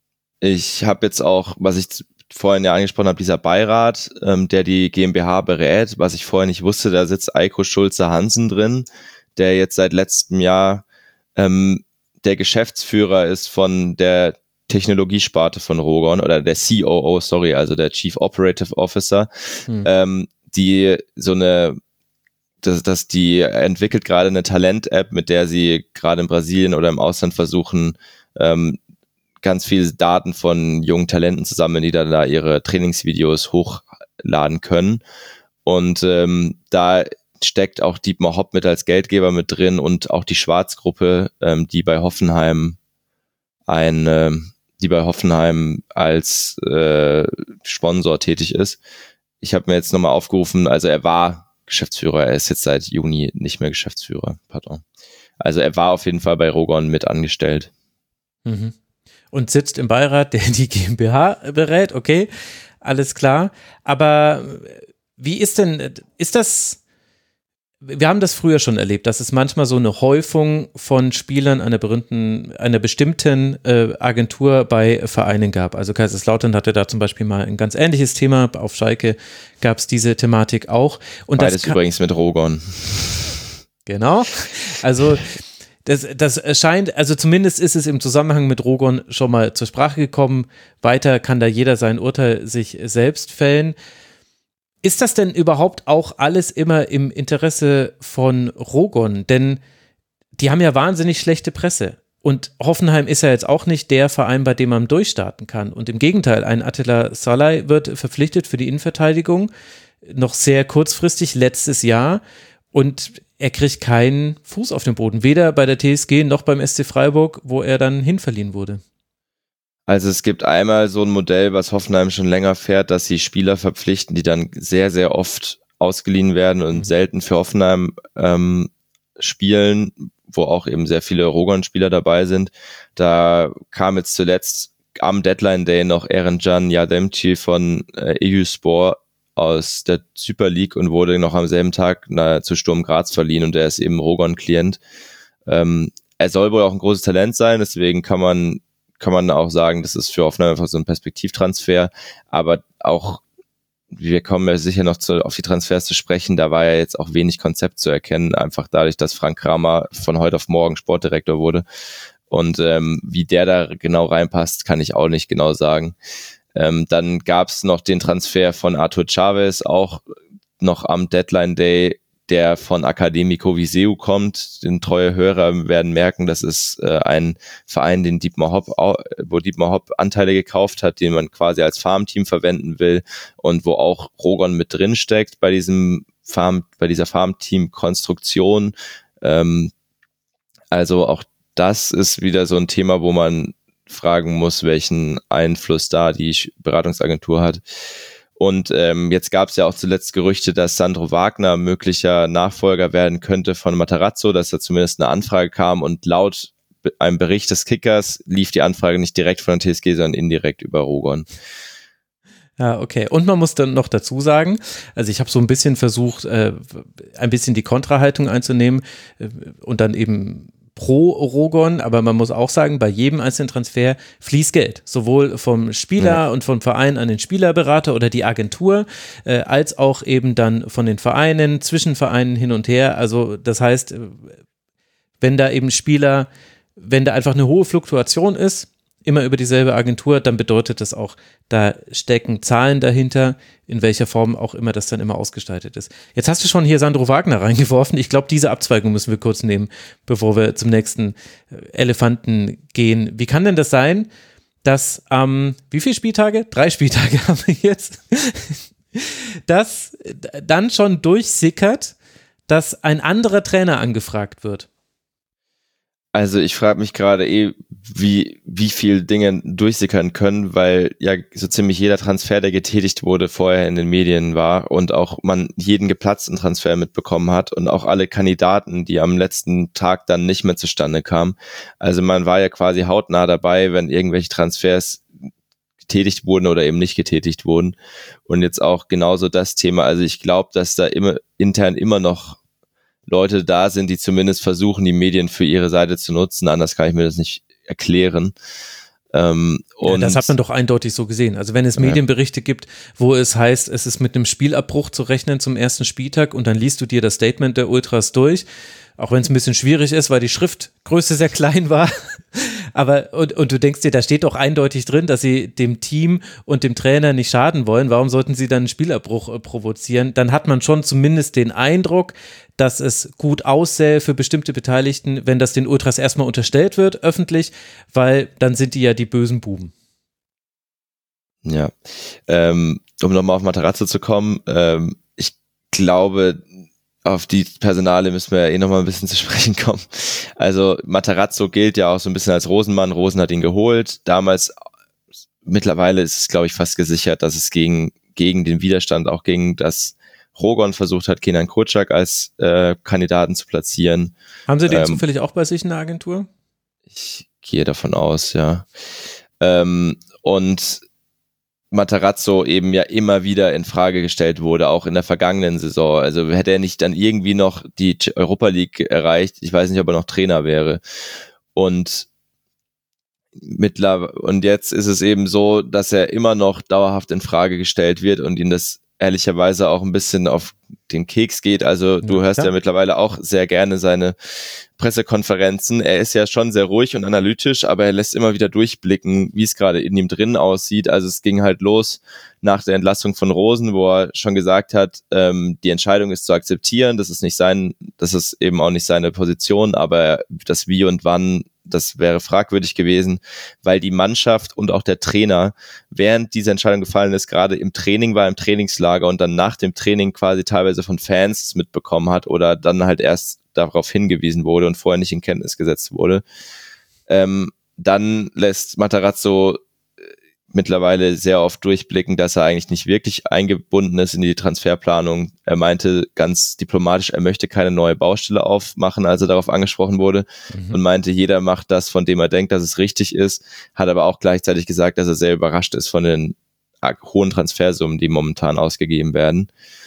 Speaker 4: Ich habe jetzt auch, was ich vorhin ja angesprochen habe, dieser Beirat, ähm, der die GmbH berät, was ich vorher nicht wusste, da sitzt Eiko Schulze-Hansen drin, der jetzt seit letztem Jahr ähm, der Geschäftsführer ist von der Technologiesparte von Rogon oder der C O O, sorry, also der Chief Operative Officer, hm. ähm, die so eine dass, dass die entwickelt gerade eine Talent-App, mit der sie gerade in Brasilien oder im Ausland versuchen, ähm, ganz viele Daten von jungen Talenten zu sammeln, die dann da ihre Trainingsvideos hochladen können. Und ähm, da steckt auch Dietmar Hopp mit als Geldgeber mit drin und auch die Schwarzgruppe, ähm, die bei Hoffenheim ein, äh, die bei Hoffenheim als äh, Sponsor tätig ist. Ich habe mir jetzt nochmal aufgerufen, also er war Geschäftsführer, er ist jetzt seit Juni nicht mehr Geschäftsführer, pardon. Also er war auf jeden Fall bei Rogon mit angestellt.
Speaker 1: Mhm. Und sitzt im Beirat, der die GmbH berät, okay, alles klar. Aber wie ist denn, ist das, wir haben das früher schon erlebt, dass es manchmal so eine Häufung von Spielern einer berühmten, einer bestimmten äh, Agentur bei Vereinen gab. Also Kaiserslautern hatte da zum Beispiel mal ein ganz ähnliches Thema, auf Schalke gab es diese Thematik auch. Und
Speaker 4: beides
Speaker 1: das kann,
Speaker 4: übrigens mit Rogon.
Speaker 1: Genau, also Das, das scheint, also zumindest ist es im Zusammenhang mit Rogon schon mal zur Sprache gekommen. Weiter kann da jeder sein Urteil sich selbst fällen. Ist das denn überhaupt auch alles immer im Interesse von Rogon? Denn die haben ja wahnsinnig schlechte Presse. Und Hoffenheim ist ja jetzt auch nicht der Verein, bei dem man durchstarten kann. Und im Gegenteil, ein Attila Szalai wird verpflichtet für die Innenverteidigung, noch sehr kurzfristig letztes Jahr. Und er kriegt keinen Fuß auf den Boden, weder bei der T S G noch beim S C Freiburg, wo er dann hinverliehen wurde.
Speaker 4: Also es gibt einmal so ein Modell, was Hoffenheim schon länger fährt, dass sie Spieler verpflichten, die dann sehr, sehr oft ausgeliehen werden und mhm. selten für Hoffenheim ähm, spielen, wo auch eben sehr viele Rogon-Spieler dabei sind. Da kam jetzt zuletzt am Deadline Day noch Erencan Yardemci von äh, Eyüpspor aus der Super League und wurde noch am selben Tag na, zu Sturm Graz verliehen und er ist eben Rogon-Klient. Ähm, er soll wohl auch ein großes Talent sein, deswegen kann man kann man auch sagen, das ist für Hoffenheim einfach so ein Perspektivtransfer, aber auch, wir kommen ja sicher noch zu, auf die Transfers zu sprechen, da war ja jetzt auch wenig Konzept zu erkennen, einfach dadurch, dass Frank Kramer von heute auf morgen Sportdirektor wurde und ähm, wie der da genau reinpasst, kann ich auch nicht genau sagen. Ähm, dann gab es noch den Transfer von Artur Chavez, auch noch am Deadline Day, der von Académico Viseu kommt. Den treue Hörer werden merken, das ist äh, ein Verein, den Dietmar Hopp, wo Dietmar Hopp Anteile gekauft hat, den man quasi als Farmteam verwenden will und wo auch Rogon mit drin steckt bei diesem Farm, bei dieser Farmteam-Konstruktion. Ähm, also auch das ist wieder so ein Thema, wo man fragen muss, welchen Einfluss da die Beratungsagentur hat. Und ähm, jetzt gab es ja auch zuletzt Gerüchte, dass Sandro Wagner möglicher Nachfolger werden könnte von Matarazzo, dass da zumindest eine Anfrage kam und laut einem Bericht des Kickers lief die Anfrage nicht direkt von der T S G, sondern indirekt über Rogon.
Speaker 1: Ja, okay. Und man muss dann noch dazu sagen, also ich habe so ein bisschen versucht, äh, ein bisschen die Kontrahaltung einzunehmen äh, und dann eben pro Rogon, aber man muss auch sagen, bei jedem einzelnen Transfer fließt Geld, sowohl vom Spieler ja. und vom Verein an den Spielerberater oder die Agentur, äh, als auch eben dann von den Vereinen, zwischen Vereinen hin und her. Also das heißt, wenn da eben Spieler, wenn da einfach eine hohe Fluktuation ist, immer über dieselbe Agentur, dann bedeutet das auch, da stecken Zahlen dahinter, in welcher Form auch immer das dann immer ausgestaltet ist. Jetzt hast du schon hier Sandro Wagner reingeworfen. Ich glaube, diese Abzweigung müssen wir kurz nehmen, bevor wir zum nächsten Elefanten gehen. Wie kann denn das sein, dass am, ähm, wie viele Spieltage? Drei Spieltage haben wir jetzt. Dass dann schon durchsickert, dass ein anderer Trainer angefragt wird?
Speaker 4: Also ich frage mich gerade eh, wie wie viel Dinge durchsickern können, weil ja so ziemlich jeder Transfer, der getätigt wurde, vorher in den Medien war und auch man jeden geplatzten Transfer mitbekommen hat und auch alle Kandidaten, die am letzten Tag dann nicht mehr zustande kamen. Also man war ja quasi hautnah dabei, wenn irgendwelche Transfers getätigt wurden oder eben nicht getätigt wurden. Und jetzt auch genauso das Thema. Also ich glaube, dass da immer intern immer noch Leute da sind, die zumindest versuchen, die Medien für ihre Seite zu nutzen. Anders kann ich mir das nicht erklären. Ähm, und
Speaker 1: ja, das hat man doch eindeutig so gesehen. Also wenn es Medienberichte gibt, wo es heißt, es ist mit einem Spielabbruch zu rechnen zum ersten Spieltag und dann liest du dir das Statement der Ultras durch, auch wenn es ein bisschen schwierig ist, weil die Schriftgröße sehr klein war. Aber und, und du denkst dir, da steht doch eindeutig drin, dass sie dem Team und dem Trainer nicht schaden wollen. Warum sollten sie dann einen Spielabbruch äh, provozieren? Dann hat man schon zumindest den Eindruck, dass es gut aussähe für bestimmte Beteiligten, wenn das den Ultras erstmal unterstellt wird, öffentlich, weil dann sind die ja die bösen Buben.
Speaker 4: Ja, ähm, um nochmal auf Matarazzo zu kommen, ähm, ich glaube, auf die Personale müssen wir ja eh nochmal ein bisschen zu sprechen kommen. Also Matarazzo gilt ja auch so ein bisschen als Rosenmann. Rosen hat ihn geholt. Damals, mittlerweile ist es, glaube ich, fast gesichert, dass es gegen, gegen den Widerstand, auch gegen das Rogon versucht hat, Kenan Kocak als äh, Kandidaten zu platzieren.
Speaker 1: Haben Sie den
Speaker 4: ähm,
Speaker 1: zufällig auch bei sich in der Agentur?
Speaker 4: Ich gehe davon aus, ja. Ähm, und Matarazzo eben ja immer wieder in Frage gestellt wurde, auch in der vergangenen Saison. Also hätte er nicht dann irgendwie noch die Europa League erreicht, ich weiß nicht, ob er noch Trainer wäre. Und mittlerweile, und jetzt ist es eben so, dass er immer noch dauerhaft in Frage gestellt wird und ihn das ehrlicherweise auch ein bisschen auf den Keks geht. Also du
Speaker 1: ja,
Speaker 4: hörst
Speaker 1: klar.
Speaker 4: ja mittlerweile auch sehr gerne seine Pressekonferenzen. Er ist ja schon sehr ruhig und analytisch, aber er lässt immer wieder durchblicken, wie es gerade in ihm drin aussieht. Also es ging halt los nach der Entlassung von Rosen, wo er schon gesagt hat, ähm, die Entscheidung ist zu akzeptieren. Das ist nicht sein, das ist eben auch nicht seine Position, aber das Wie und Wann, das wäre fragwürdig gewesen, weil die Mannschaft und auch der Trainer, während diese Entscheidung gefallen ist, gerade im Training war, im Trainingslager und dann nach dem Training quasi teilweise von Fans mitbekommen hat oder dann halt erst darauf hingewiesen wurde und vorher nicht in Kenntnis gesetzt wurde. Ähm, dann lässt Matarazzo mittlerweile sehr oft durchblicken, dass er eigentlich nicht wirklich eingebunden ist in die Transferplanung. Er meinte ganz diplomatisch, er möchte keine neue Baustelle aufmachen, als er darauf angesprochen wurde, mhm. und meinte, jeder macht das, von dem er denkt, dass es richtig ist, hat aber auch gleichzeitig gesagt, dass er sehr überrascht ist von den hohen Transfersummen, die momentan ausgegeben werden.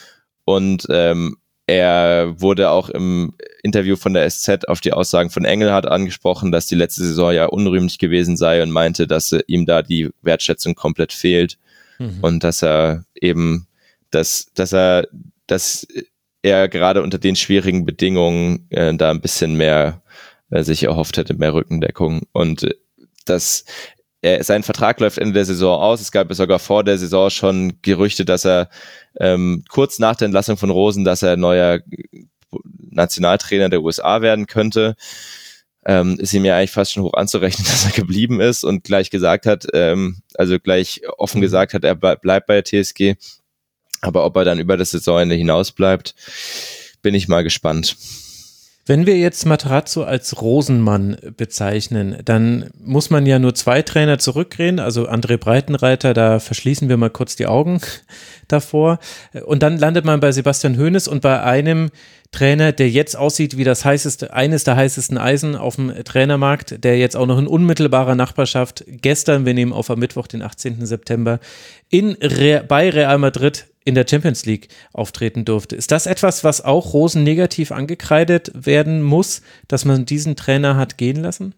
Speaker 4: Und ähm, er wurde auch im Interview von der S Z auf die Aussagen von Engelhardt angesprochen, dass die letzte Saison ja unrühmlich gewesen sei und meinte, dass ihm da die Wertschätzung komplett fehlt, mhm. und dass er eben, dass, dass er, dass er gerade unter den schwierigen Bedingungen äh, da ein bisschen mehr äh, sich erhofft hätte, mehr Rückendeckung, und äh, dass er, sein Vertrag läuft Ende der Saison aus. Es gab sogar vor der Saison schon Gerüchte, dass er ähm, kurz nach der Entlassung von Rosen, dass er neuer Nationaltrainer der U S A werden könnte. Ähm, ist ihm ja eigentlich fast schon hoch anzurechnen, dass er geblieben ist und gleich gesagt hat, ähm, also gleich offen gesagt hat, er ble- bleibt bei der T S G. Aber ob er dann über das Saisonende hinaus bleibt, bin ich mal gespannt.
Speaker 1: Wenn wir jetzt Matarazzo als Rosenmann bezeichnen, dann muss man ja nur zwei Trainer zurückgehen, also André Breitenreiter, da verschließen wir mal kurz die Augen davor und dann landet man bei Sebastian Hoeneß und bei einem Trainer, der jetzt aussieht wie das heißeste, eines der heißesten Eisen auf dem Trainermarkt, der jetzt auch noch in unmittelbarer Nachbarschaft gestern, wir nehmen auf am Mittwoch, den achtzehnten September, in Re- bei Real Madrid in der Champions League auftreten durfte. Ist das etwas, was auch Rosen negativ angekreidet werden muss, dass man diesen Trainer hat gehen lassen?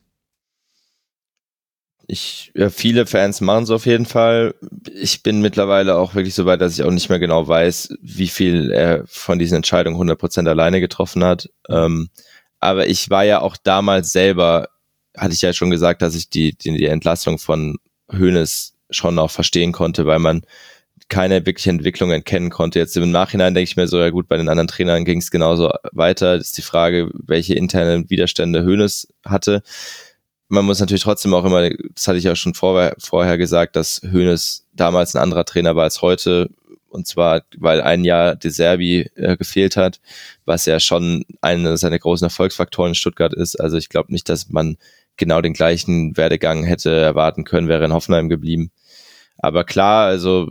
Speaker 4: Ich, ja, viele Fans machen es auf jeden Fall. Ich bin mittlerweile auch wirklich so weit, dass ich auch nicht mehr genau weiß, wie viel er von diesen Entscheidungen hundert Prozent alleine getroffen hat. Ähm, aber ich war ja auch damals selber, hatte ich ja schon gesagt, dass ich die, die, die Entlassung von Hoeneß schon auch verstehen konnte, weil man keine wirkliche Entwicklung erkennen konnte. Jetzt im Nachhinein denke ich mir so, ja gut, bei den anderen Trainern ging es genauso weiter. Das ist die Frage, welche internen Widerstände Hoeneß hatte. Man muss natürlich trotzdem auch immer, das hatte ich ja schon vorher, vorher gesagt, dass Hoeneß damals ein anderer Trainer war als heute. Und zwar, weil ein Jahr De Zerbi äh, gefehlt hat, was ja schon einer seiner großen Erfolgsfaktoren in Stuttgart ist. Also ich glaube nicht, dass man genau den gleichen Werdegang hätte erwarten können, wäre in Hoffenheim geblieben. Aber klar, also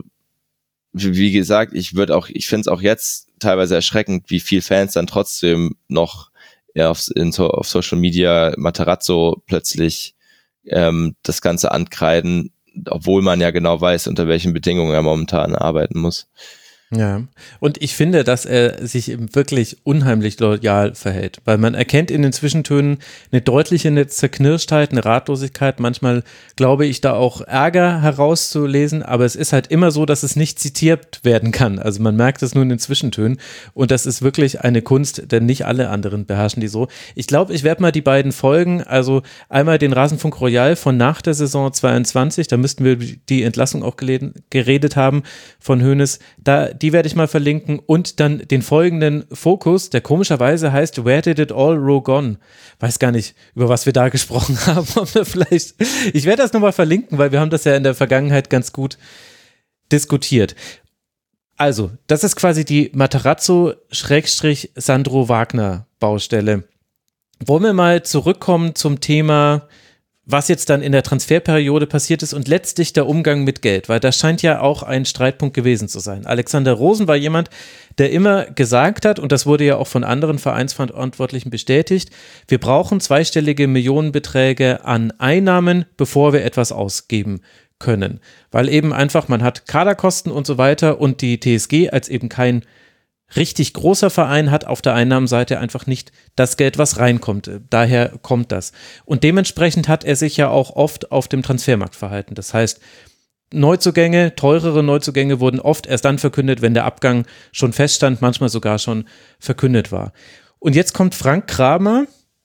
Speaker 4: wie gesagt, ich würde auch, ich finde es auch jetzt teilweise erschreckend, wie viel Fans dann trotzdem noch ja, auf, in, auf Social Media Matarazzo plötzlich ähm, das Ganze ankreiden, obwohl man ja genau weiß, unter welchen Bedingungen er momentan arbeiten muss.
Speaker 1: Ja, und ich finde, dass er sich eben wirklich unheimlich loyal verhält, weil man erkennt in den Zwischentönen eine deutliche eine Zerknirschtheit, eine Ratlosigkeit, manchmal glaube ich da auch Ärger herauszulesen, aber es ist halt immer so, dass es nicht zitiert werden kann, also man merkt es nur in den Zwischentönen und das ist wirklich eine Kunst, denn nicht alle anderen beherrschen die so. Ich glaube, ich werde mal die beiden Folgen, also einmal den Rasenfunk Royal von nach der Saison zweiundzwanzig, da müssten wir die Entlassung auch geleden, geredet haben von Hoeneß, da die werde ich mal verlinken und dann den folgenden Fokus, der komischerweise heißt Where Did It All Row Gone? Weiß gar nicht, über was wir da gesprochen haben, ob wir vielleicht, ich werde das nochmal verlinken, weil wir haben das ja in der Vergangenheit ganz gut diskutiert. Also, das ist quasi die Matarazzo-Sandro Wagner-Baustelle. Wollen wir mal zurückkommen zum Thema, was jetzt dann in der Transferperiode passiert ist und letztlich der Umgang mit Geld, weil das scheint ja auch ein Streitpunkt gewesen zu sein. Alexander Rosen war jemand, der immer gesagt hat, und das wurde ja auch von anderen Vereinsverantwortlichen bestätigt, wir brauchen zweistellige Millionenbeträge an Einnahmen, bevor wir etwas ausgeben können. Weil eben einfach, man hat Kaderkosten und so weiter und die T S G als eben kein richtig großer Verein hat auf der Einnahmenseite einfach nicht das Geld, was reinkommt. Daher kommt das. Und dementsprechend hat er sich ja auch oft auf dem Transfermarkt verhalten. Das heißt, Neuzugänge, teurere Neuzugänge wurden oft erst dann verkündet, wenn der Abgang schon feststand, manchmal sogar schon verkündet war. Und jetzt kommt Frank Kramer.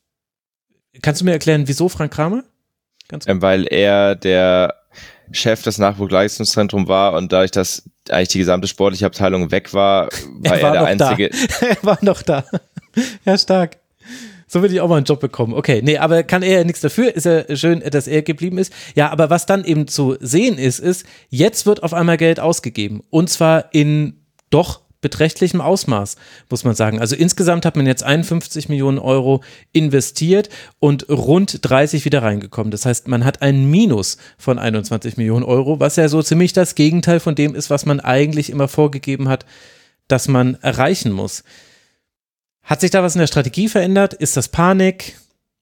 Speaker 1: Kannst du mir erklären, wieso Frank Kramer?
Speaker 4: Ganz ähm, weil er der Chef des Nachwuchsleistungszentrums war und dadurch, dass eigentlich die gesamte sportliche Abteilung weg war, war er, war er der Einzige.
Speaker 1: Da. Er war noch da. Ja, stark. So würde ich auch mal einen Job bekommen. Okay, nee, aber kann er ja nichts dafür. Ist ja schön, dass er geblieben ist. Ja, aber was dann eben zu sehen ist, ist, jetzt wird auf einmal Geld ausgegeben. Und zwar in doch beträchtlichem Ausmaß, muss man sagen. Also insgesamt hat man jetzt einundfünfzig Millionen Euro investiert und rund dreißig wieder reingekommen. Das heißt, man hat ein Minus von einundzwanzig Millionen Euro, was ja so ziemlich das Gegenteil von dem ist, was man eigentlich immer vorgegeben hat, dass man erreichen muss. Hat sich da was in der Strategie verändert? Ist das Panik?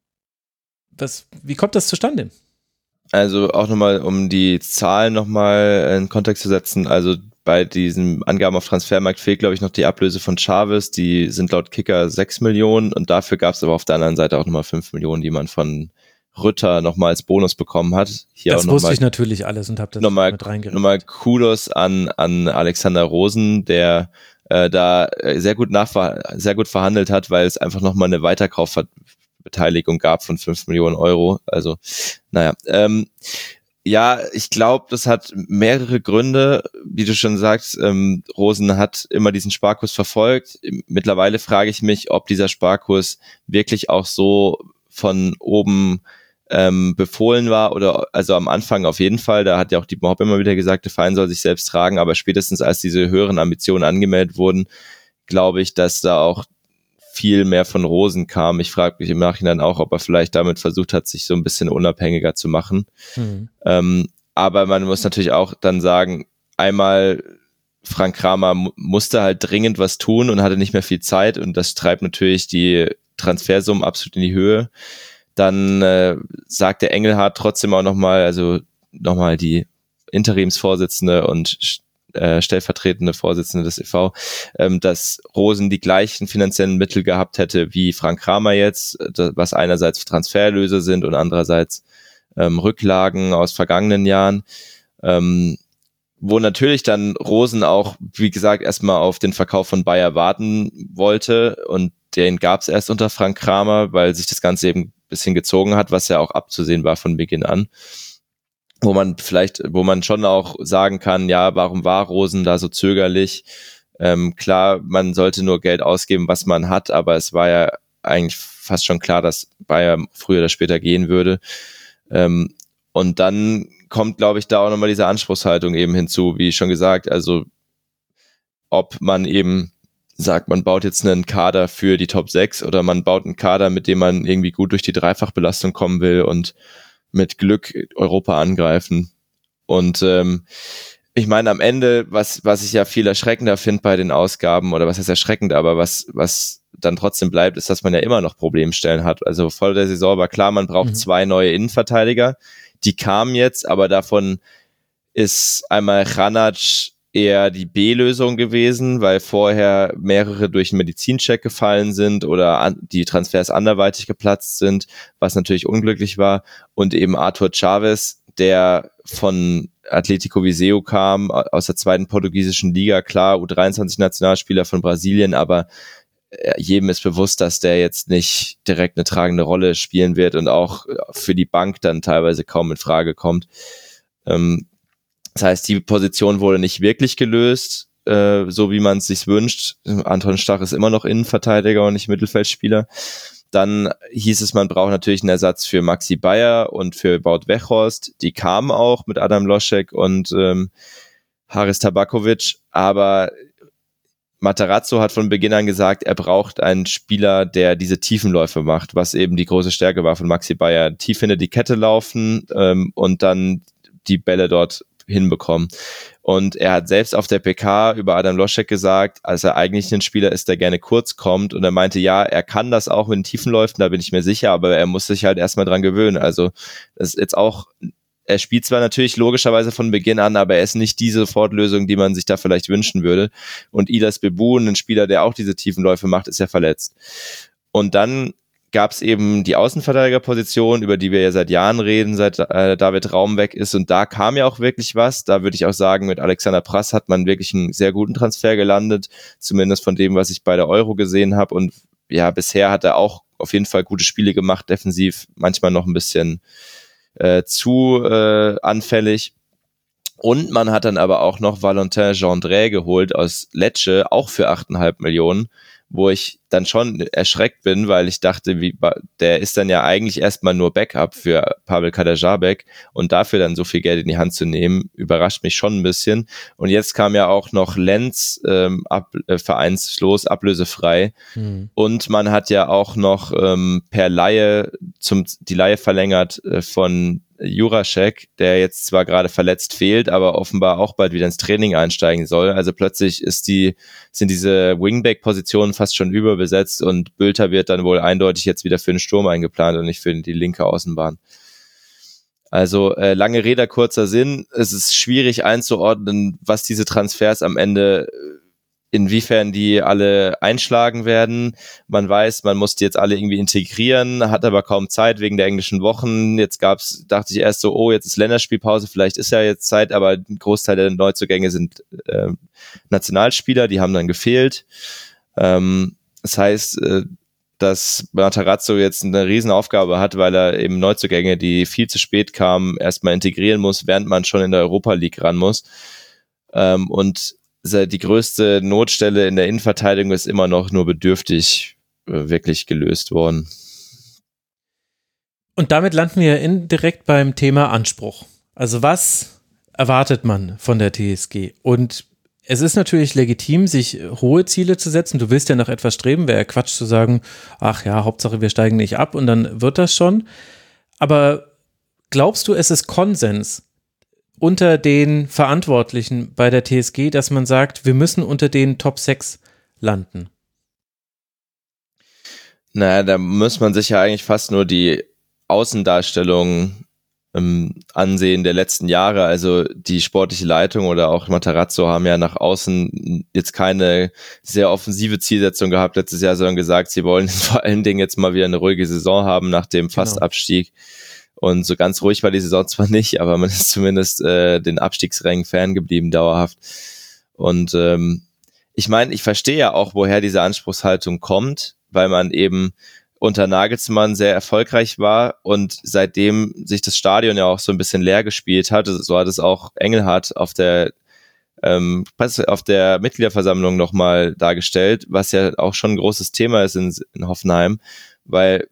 Speaker 1: Was, wie kommt das zustande?
Speaker 4: Also auch nochmal, um die Zahlen nochmal in Kontext zu setzen, also bei diesen Angaben auf Transfermarkt fehlt, glaube ich, noch die Ablöse von Chavez, die sind laut Kicker sechs Millionen und dafür gab es aber auf der anderen Seite auch nochmal fünf Millionen, die man von Rütter nochmal als Bonus bekommen hat. Hier
Speaker 1: das
Speaker 4: auch
Speaker 1: wusste
Speaker 4: mal,
Speaker 1: ich natürlich alles und habe das
Speaker 4: nochmal,
Speaker 1: mit reingerechnet. Nochmal
Speaker 4: Kudos an, an Alexander Rosen, der äh, da sehr gut nachver- sehr gut verhandelt hat, weil es einfach nochmal eine Weiterkaufbeteiligung gab von fünf Millionen Euro. Also, naja, ähm, ja, ich glaube, das hat mehrere Gründe. Wie du schon sagst, ähm, Rosen hat immer diesen Sparkurs verfolgt. Mittlerweile frage ich mich, ob dieser Sparkurs wirklich auch so von oben ähm, befohlen war oder also am Anfang auf jeden Fall. Da hat ja auch die Mob immer wieder gesagt, der Verein soll sich selbst tragen. Aber spätestens als diese höheren Ambitionen angemeldet wurden, glaube ich, dass da auch viel mehr von Rosen kam. Ich frage mich im Nachhinein auch, ob er vielleicht damit versucht hat, sich so ein bisschen unabhängiger zu machen. Mhm. Ähm, aber man muss natürlich auch dann sagen, einmal Frank Kramer mu- musste halt dringend was tun und hatte nicht mehr viel Zeit und das treibt natürlich die Transfersummen absolut in die Höhe. Dann äh, sagt der Engelhardt trotzdem auch nochmal, also nochmal die Interimsvorsitzende und äh, stellvertretende Vorsitzende des e V, ähm, dass Rosen die gleichen finanziellen Mittel gehabt hätte wie Frank Kramer jetzt, was einerseits Transfererlöse sind und andererseits ähm, Rücklagen aus vergangenen Jahren, ähm, wo natürlich dann Rosen auch, wie gesagt, erstmal auf den Verkauf von Bayer warten wollte und den gab es erst unter Frank Kramer, weil sich das Ganze eben ein bisschen gezogen hat, was ja auch abzusehen war von Beginn an. Wo man vielleicht, wo man schon auch sagen kann, ja, warum war Rosen da so zögerlich? Ähm, klar, man sollte nur Geld ausgeben, was man hat, aber es war ja eigentlich fast schon klar, dass Bayer früher oder später gehen würde. Ähm, und dann kommt, glaube ich, da auch nochmal diese Anspruchshaltung eben hinzu, wie schon gesagt, also ob man eben sagt, man baut jetzt einen Kader für die Top sechs oder man baut einen Kader, mit dem man irgendwie gut durch die Dreifachbelastung kommen will und mit Glück Europa angreifen. Und ähm, ich meine, am Ende, was was ich ja viel erschreckender finde bei den Ausgaben, oder was heißt erschreckend, aber was was dann trotzdem bleibt, ist, dass man ja immer noch Problemstellen hat. Also vor der Saison war klar, man braucht mhm. zwei neue Innenverteidiger. Die kamen jetzt, aber davon ist einmal Hranac eher die B-Lösung gewesen, weil vorher mehrere durch einen Medizincheck gefallen sind oder an, die Transfers anderweitig geplatzt sind, was natürlich unglücklich war. Und eben Arthur Chavez, der von Atletico Viseu kam, aus der zweiten portugiesischen Liga, klar, U dreiundzwanzig-Nationalspieler von Brasilien, aber jedem ist bewusst, dass der jetzt nicht direkt eine tragende Rolle spielen wird und auch für die Bank dann teilweise kaum in Frage kommt. Ähm, Das heißt, die Position wurde nicht wirklich gelöst, äh, so wie man es sich wünscht. Anton Stach ist immer noch Innenverteidiger und nicht Mittelfeldspieler. Dann hieß es, man braucht natürlich einen Ersatz für Maxi Bayer und für Wout Weghorst. Die kamen auch mit Adam Loschek und ähm, Haris Tabakovic, aber Matarazzo hat von Beginn an gesagt, er braucht einen Spieler, der diese Tiefenläufe macht, was eben die große Stärke war von Maxi Bayer. Tief hinter die Kette laufen ähm, und dann die Bälle dort hinbekommen. Und er hat selbst auf der P K über Adam Loschek gesagt, als er eigentlich ein Spieler ist, der gerne kurz kommt, und er meinte, ja, er kann das auch mit den Tiefenläufen, da bin ich mir sicher, aber er muss sich halt erstmal dran gewöhnen. Also das ist jetzt auch, er spielt zwar natürlich logischerweise von Beginn an, aber er ist nicht diese Sofortlösung, die man sich da vielleicht wünschen würde. Und Idas Bebu, ein Spieler, der auch diese Tiefenläufe macht, ist ja verletzt. Und dann gab es eben die Außenverteidigerposition, über die wir ja seit Jahren reden, seit äh, David Raum weg ist, und da kam ja auch wirklich was. Da würde ich auch sagen, mit Alexander Prass hat man wirklich einen sehr guten Transfer gelandet, zumindest von dem, was ich bei der Euro gesehen habe, und ja, bisher hat er auch auf jeden Fall gute Spiele gemacht, defensiv manchmal noch ein bisschen äh, zu äh, anfällig. Und man hat dann aber auch noch Valentin Gendré geholt aus Lecce, auch für acht Komma fünf Millionen, wo ich dann schon erschreckt bin, weil ich dachte, wie, der ist dann ja eigentlich erstmal nur Backup für Pavel Kaderabek, und dafür dann so viel Geld in die Hand zu nehmen, überrascht mich schon ein bisschen. Und jetzt kam ja auch noch Lenz ähm, ab, äh, vereinslos, ablösefrei. Mhm. Und man hat ja auch noch ähm, per Leihe zum, die Leihe verlängert äh, von Juracek, der jetzt zwar gerade verletzt fehlt, aber offenbar auch bald wieder ins Training einsteigen soll. Also plötzlich ist die, sind diese Wingback-Positionen fast schon überbesetzt, und Bülter wird dann wohl eindeutig jetzt wieder für den Sturm eingeplant und nicht für die linke Außenbahn. Also äh, lange Rede, kurzer Sinn. Es ist schwierig einzuordnen, was diese Transfers am Ende, inwiefern die alle einschlagen werden. Man weiß, man muss die jetzt alle irgendwie integrieren, hat aber kaum Zeit wegen der englischen Wochen. Jetzt gab's, dachte ich erst so, oh, jetzt ist Länderspielpause, vielleicht ist ja jetzt Zeit, aber ein Großteil der Neuzugänge sind äh, Nationalspieler, die haben dann gefehlt. Ähm, das heißt, äh, dass Matarazzo jetzt eine Riesenaufgabe hat, weil er eben Neuzugänge, die viel zu spät kamen, erstmal integrieren muss, während man schon in der Europa League ran muss. Ähm, und die größte Notstelle in der Innenverteidigung ist immer noch nur bedürftig äh, wirklich gelöst worden.
Speaker 1: Und damit landen wir indirekt beim Thema Anspruch. Also was erwartet man von der T S G? Und es ist natürlich legitim, sich hohe Ziele zu setzen. Du willst ja nach etwas streben, wäre ja Quatsch zu sagen, ach ja, Hauptsache wir steigen nicht ab und dann wird das schon. Aber glaubst du, es ist Konsens unter den Verantwortlichen bei der T S G, dass man sagt, wir müssen unter den Top sechs landen?
Speaker 4: Naja, da muss man sich ja eigentlich fast nur die Außendarstellung ähm, ansehen der letzten Jahre. Also die sportliche Leitung oder auch Matarazzo haben ja nach außen jetzt keine sehr offensive Zielsetzung gehabt letztes Jahr, sondern gesagt, sie wollen vor allen Dingen jetzt mal wieder eine ruhige Saison haben nach dem Fastabstieg. Genau. Und so ganz ruhig war die Saison zwar nicht, aber man ist zumindest äh, den Abstiegsrängen ferngeblieben dauerhaft. Und ähm, ich meine, ich verstehe ja auch, woher diese Anspruchshaltung kommt, weil man eben unter Nagelsmann sehr erfolgreich war und seitdem sich das Stadion ja auch so ein bisschen leer gespielt hat, so hat es auch Engelhardt auf der ähm, auf der Mitgliederversammlung nochmal dargestellt, was ja auch schon ein großes Thema ist in, in Hoffenheim, weil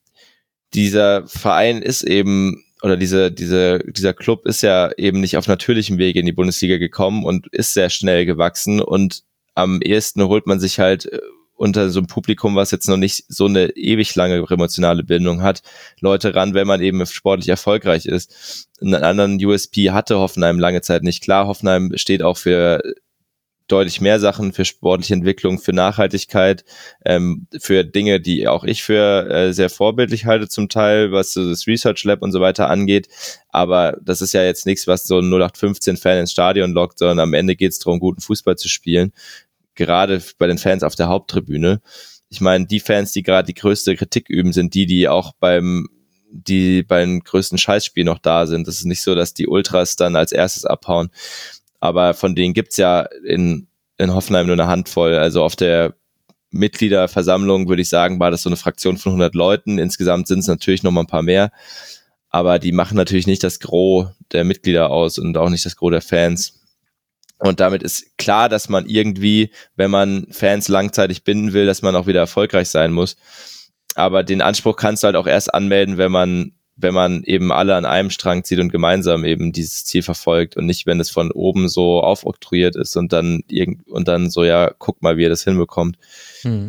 Speaker 4: dieser Verein ist eben, oder diese, diese, dieser Club ist ja eben nicht auf natürlichem Wege in die Bundesliga gekommen und ist sehr schnell gewachsen und am ehesten holt man sich halt unter so einem Publikum, was jetzt noch nicht so eine ewig lange emotionale Bindung hat, Leute ran, wenn man eben sportlich erfolgreich ist. Einen anderen U S P hatte Hoffenheim lange Zeit nicht. Klar, Hoffenheim steht auch für deutlich mehr Sachen, für sportliche Entwicklung, für Nachhaltigkeit, ähm, für Dinge, die auch ich für äh, sehr vorbildlich halte zum Teil, was so das Research Lab und so weiter angeht. Aber das ist ja jetzt nichts, was so ein null acht fünfzehn Fan ins Stadion lockt, sondern am Ende geht es darum, guten Fußball zu spielen. Gerade bei den Fans auf der Haupttribüne. Ich meine, die Fans, die gerade die größte Kritik üben, sind die, die auch beim die beim größten Scheißspiel noch da sind. Das ist nicht so, dass die Ultras dann als erstes abhauen. Aber von denen gibt's ja in, in Hoffenheim nur eine Handvoll. Also auf der Mitgliederversammlung, würde ich sagen, war das so eine Fraktion von hundert Leuten. Insgesamt sind es natürlich noch mal ein paar mehr. Aber die machen natürlich nicht das Gros der Mitglieder aus und auch nicht das Gros der Fans. Und damit ist klar, dass man irgendwie, wenn man Fans langzeitig binden will, dass man auch wieder erfolgreich sein muss. Aber den Anspruch kannst du halt auch erst anmelden, wenn man wenn man eben alle an einem Strang zieht und gemeinsam eben dieses Ziel verfolgt und nicht, wenn es von oben so aufoktroyiert ist und dann irgend und dann so, ja, guck mal, wie ihr das hinbekommt.
Speaker 1: Hm.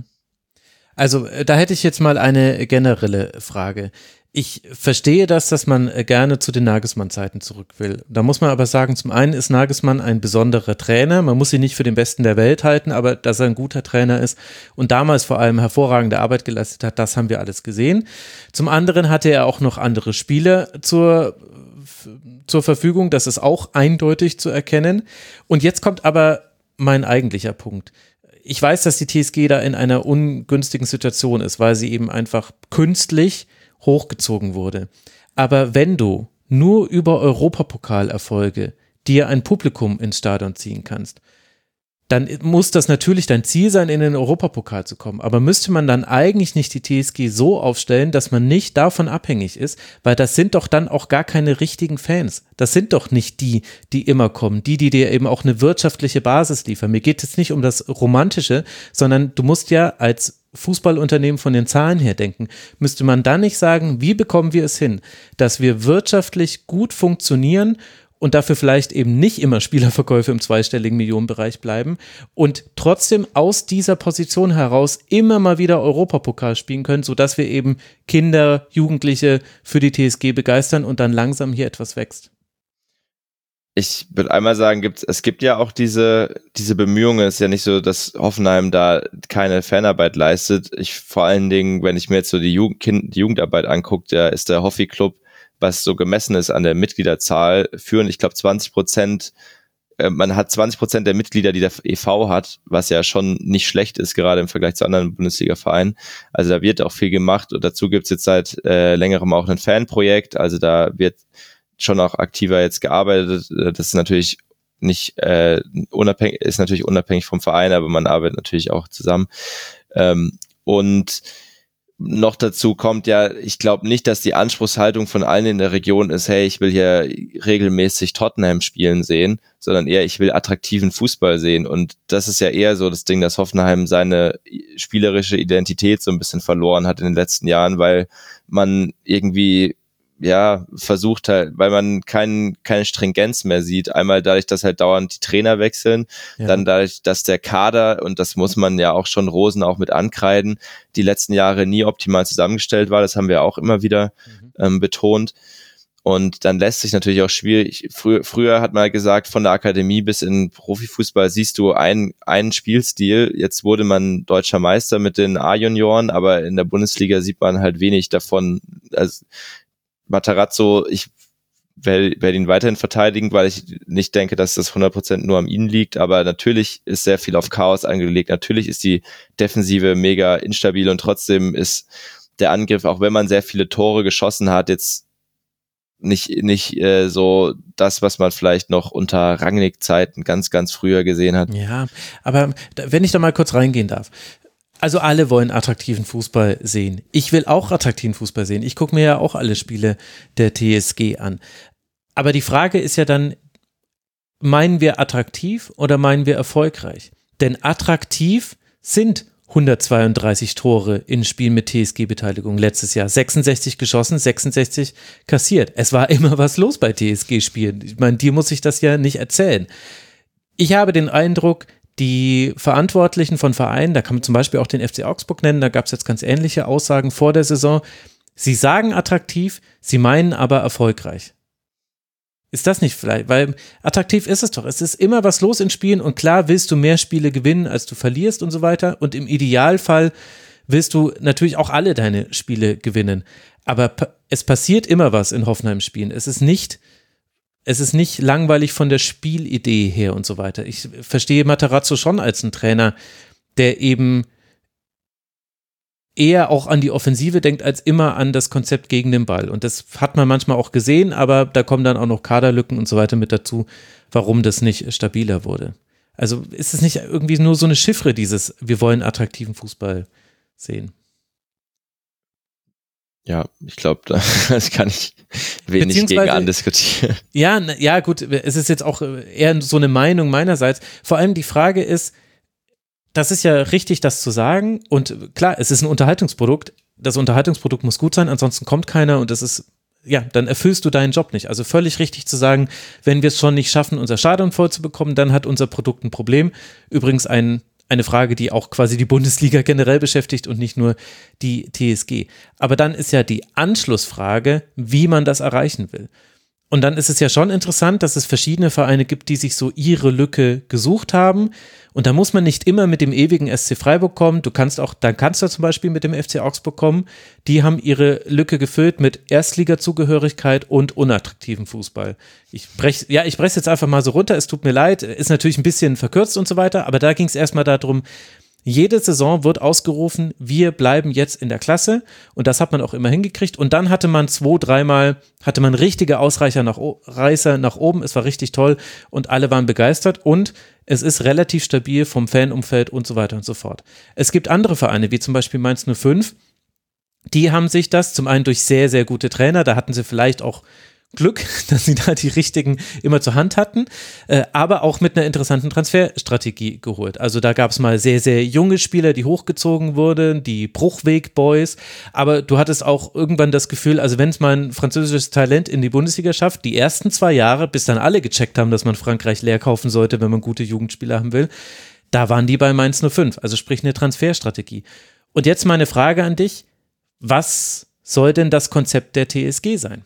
Speaker 1: Also da hätte ich jetzt mal eine generelle Frage. Ich verstehe das, dass man gerne zu den Nagelsmann-Zeiten zurück will. Da muss man aber sagen, zum einen ist Nagelsmann ein besonderer Trainer. Man muss ihn nicht für den Besten der Welt halten, aber dass er ein guter Trainer ist und damals vor allem hervorragende Arbeit geleistet hat, das haben wir alles gesehen. Zum anderen hatte er auch noch andere Spieler zur, zur Verfügung. Das ist auch eindeutig zu erkennen. Und jetzt kommt aber mein eigentlicher Punkt. Ich weiß, dass die T S G da in einer ungünstigen Situation ist, weil sie eben einfach künstlich hochgezogen wurde. Aber wenn du nur über Europapokalerfolge dir ein Publikum ins Stadion ziehen kannst, dann muss das natürlich dein Ziel sein, in den Europapokal zu kommen. Aber müsste man dann eigentlich nicht die T S G so aufstellen, dass man nicht davon abhängig ist, weil das sind doch dann auch gar keine richtigen Fans. Das sind doch nicht die, die immer kommen, die, die dir eben auch eine wirtschaftliche Basis liefern. Mir geht es nicht um das Romantische, sondern du musst ja als Fußballunternehmen von den Zahlen her denken. Müsste man dann nicht sagen, wie bekommen wir es hin, dass wir wirtschaftlich gut funktionieren und dafür vielleicht eben nicht immer Spielerverkäufe im zweistelligen Millionenbereich bleiben und trotzdem aus dieser Position heraus immer mal wieder Europapokal spielen können, sodass wir eben Kinder, Jugendliche für die T S G begeistern und dann langsam hier etwas wächst.
Speaker 4: Ich würde einmal sagen, gibt, es gibt ja auch diese, diese Bemühungen. Es ist ja nicht so, dass Hoffenheim da keine Fanarbeit leistet. Ich, vor allen Dingen, wenn ich mir jetzt so die, Jugend, kind, die Jugendarbeit angucke, da ist der Hoffi-Club, was so gemessen ist an der Mitgliederzahl, führen, ich glaube, zwanzig Prozent, äh, man hat zwanzig Prozent der Mitglieder, die der E V hat, was ja schon nicht schlecht ist, gerade im Vergleich zu anderen Bundesliga-Vereinen. Also da wird auch viel gemacht und dazu gibt's jetzt seit äh, längerem auch ein Fanprojekt, also da wird schon auch aktiver jetzt gearbeitet. Das ist natürlich nicht äh, unabhängig, ist natürlich unabhängig vom Verein, aber man arbeitet natürlich auch zusammen. Ähm, und noch dazu kommt ja, ich glaube nicht, dass die Anspruchshaltung von allen in der Region ist, hey, ich will hier regelmäßig Tottenham spielen sehen, sondern eher, ich will attraktiven Fußball sehen. Und das ist ja eher so das Ding, dass Hoffenheim seine spielerische Identität so ein bisschen verloren hat in den letzten Jahren, weil man irgendwie ja, versucht halt, weil man kein, keine Stringenz mehr sieht. Einmal dadurch, dass halt dauernd die Trainer wechseln, ja. Dann dadurch, dass der Kader, und das muss man ja auch schon Rosen auch mit ankreiden, die letzten Jahre nie optimal zusammengestellt war. Das haben wir auch immer wieder mhm. ähm, betont. Und dann lässt sich natürlich auch schwierig, früher, früher hat man halt gesagt, von der Akademie bis in Profifußball siehst du einen, einen Spielstil. Jetzt wurde man deutscher Meister mit den A-Junioren, aber in der Bundesliga sieht man halt wenig davon. Also Matarazzo, ich werde werd ihn weiterhin verteidigen, weil ich nicht denke, dass das hundert Prozent nur an ihm liegt, aber natürlich ist sehr viel auf Chaos angelegt. Natürlich ist die Defensive mega instabil und trotzdem ist der Angriff, auch wenn man sehr viele Tore geschossen hat, jetzt nicht nicht äh, so das, was man vielleicht noch unter Rangnick-Zeiten ganz, ganz früher gesehen hat.
Speaker 1: Ja, aber wenn ich da mal kurz reingehen darf. Also alle wollen attraktiven Fußball sehen. Ich will auch attraktiven Fußball sehen. Ich gucke mir ja auch alle Spiele der T S G an. Aber die Frage ist ja dann, meinen wir attraktiv oder meinen wir erfolgreich? Denn attraktiv sind hundertzweiunddreißig Tore in Spielen mit T S G-Beteiligung letztes Jahr. sechsundsechzig geschossen, sechsundsechzig kassiert. Es war immer was los bei T S G-Spielen. Ich meine, dir muss ich das ja nicht erzählen. Ich habe den Eindruck, die Verantwortlichen von Vereinen, da kann man zum Beispiel auch den F C Augsburg nennen, da gab es jetzt ganz ähnliche Aussagen vor der Saison. Sie sagen attraktiv, sie meinen aber erfolgreich. Ist das nicht vielleicht? Weil attraktiv ist es doch. Es ist immer was los in Spielen und klar willst du mehr Spiele gewinnen, als du verlierst und so weiter. Und im Idealfall willst du natürlich auch alle deine Spiele gewinnen. Aber pa- es passiert immer was in Hoffenheim-Spielen. Es ist nicht, es ist nicht langweilig von der Spielidee her und so weiter. Ich verstehe Matarazzo schon als einen Trainer, der eben eher auch an die Offensive denkt, als immer an das Konzept gegen den Ball. Und das hat man manchmal auch gesehen, aber da kommen dann auch noch Kaderlücken und so weiter mit dazu, warum das nicht stabiler wurde. Also ist es nicht irgendwie nur so eine Chiffre, dieses, wir wollen attraktiven Fußball sehen?
Speaker 4: Ja, ich glaube, das kann ich wenig gegen andiskutieren.
Speaker 1: Ja, ja, gut, es ist jetzt auch eher so eine Meinung meinerseits. Vor allem die Frage ist, das ist ja richtig, das zu sagen. Und klar, es ist ein Unterhaltungsprodukt. Das Unterhaltungsprodukt muss gut sein, ansonsten kommt keiner und das ist, ja, dann erfüllst du deinen Job nicht. Also völlig richtig zu sagen, wenn wir es schon nicht schaffen, unser Stadion voll zu bekommen, dann hat unser Produkt ein Problem. Übrigens ein, eine Frage, die auch quasi die Bundesliga generell beschäftigt und nicht nur die T S G. Aber dann ist ja die Anschlussfrage, wie man das erreichen will. Und dann ist es ja schon interessant, dass es verschiedene Vereine gibt, die sich so ihre Lücke gesucht haben. Und da muss man nicht immer mit dem ewigen S C Freiburg kommen. Du kannst auch, dann kannst du zum Beispiel mit dem F C Augsburg kommen. Die haben ihre Lücke gefüllt mit Erstliga-Zugehörigkeit und unattraktiven Fußball. Ich brech, ja, ich breche jetzt einfach mal so runter. Es tut mir leid. Ist natürlich ein bisschen verkürzt und so weiter. Aber da ging es erstmal darum, jede Saison wird ausgerufen, wir bleiben jetzt in der Klasse und das hat man auch immer hingekriegt und dann hatte man zwei, dreimal, hatte man richtige Ausreißer nach, Reißer nach oben, es war richtig toll und alle waren begeistert und es ist relativ stabil vom Fanumfeld und so weiter und so fort. Es gibt andere Vereine, wie zum Beispiel Mainz null fünf, die haben sich das zum einen durch sehr, sehr gute Trainer, da hatten sie vielleicht auch Glück, dass sie da die richtigen immer zur Hand hatten, äh, aber auch mit einer interessanten Transferstrategie geholt. Also da gab es mal sehr, sehr junge Spieler, die hochgezogen wurden, die Bruchweg-Boys, aber du hattest auch irgendwann das Gefühl, also wenn es mal ein französisches Talent in die Bundesliga schafft, die ersten zwei Jahre, bis dann alle gecheckt haben, dass man Frankreich leer kaufen sollte, wenn man gute Jugendspieler haben will, da waren die bei Mainz null fünf, also sprich eine Transferstrategie. Und jetzt meine Frage an dich, was soll denn das Konzept der T S G sein?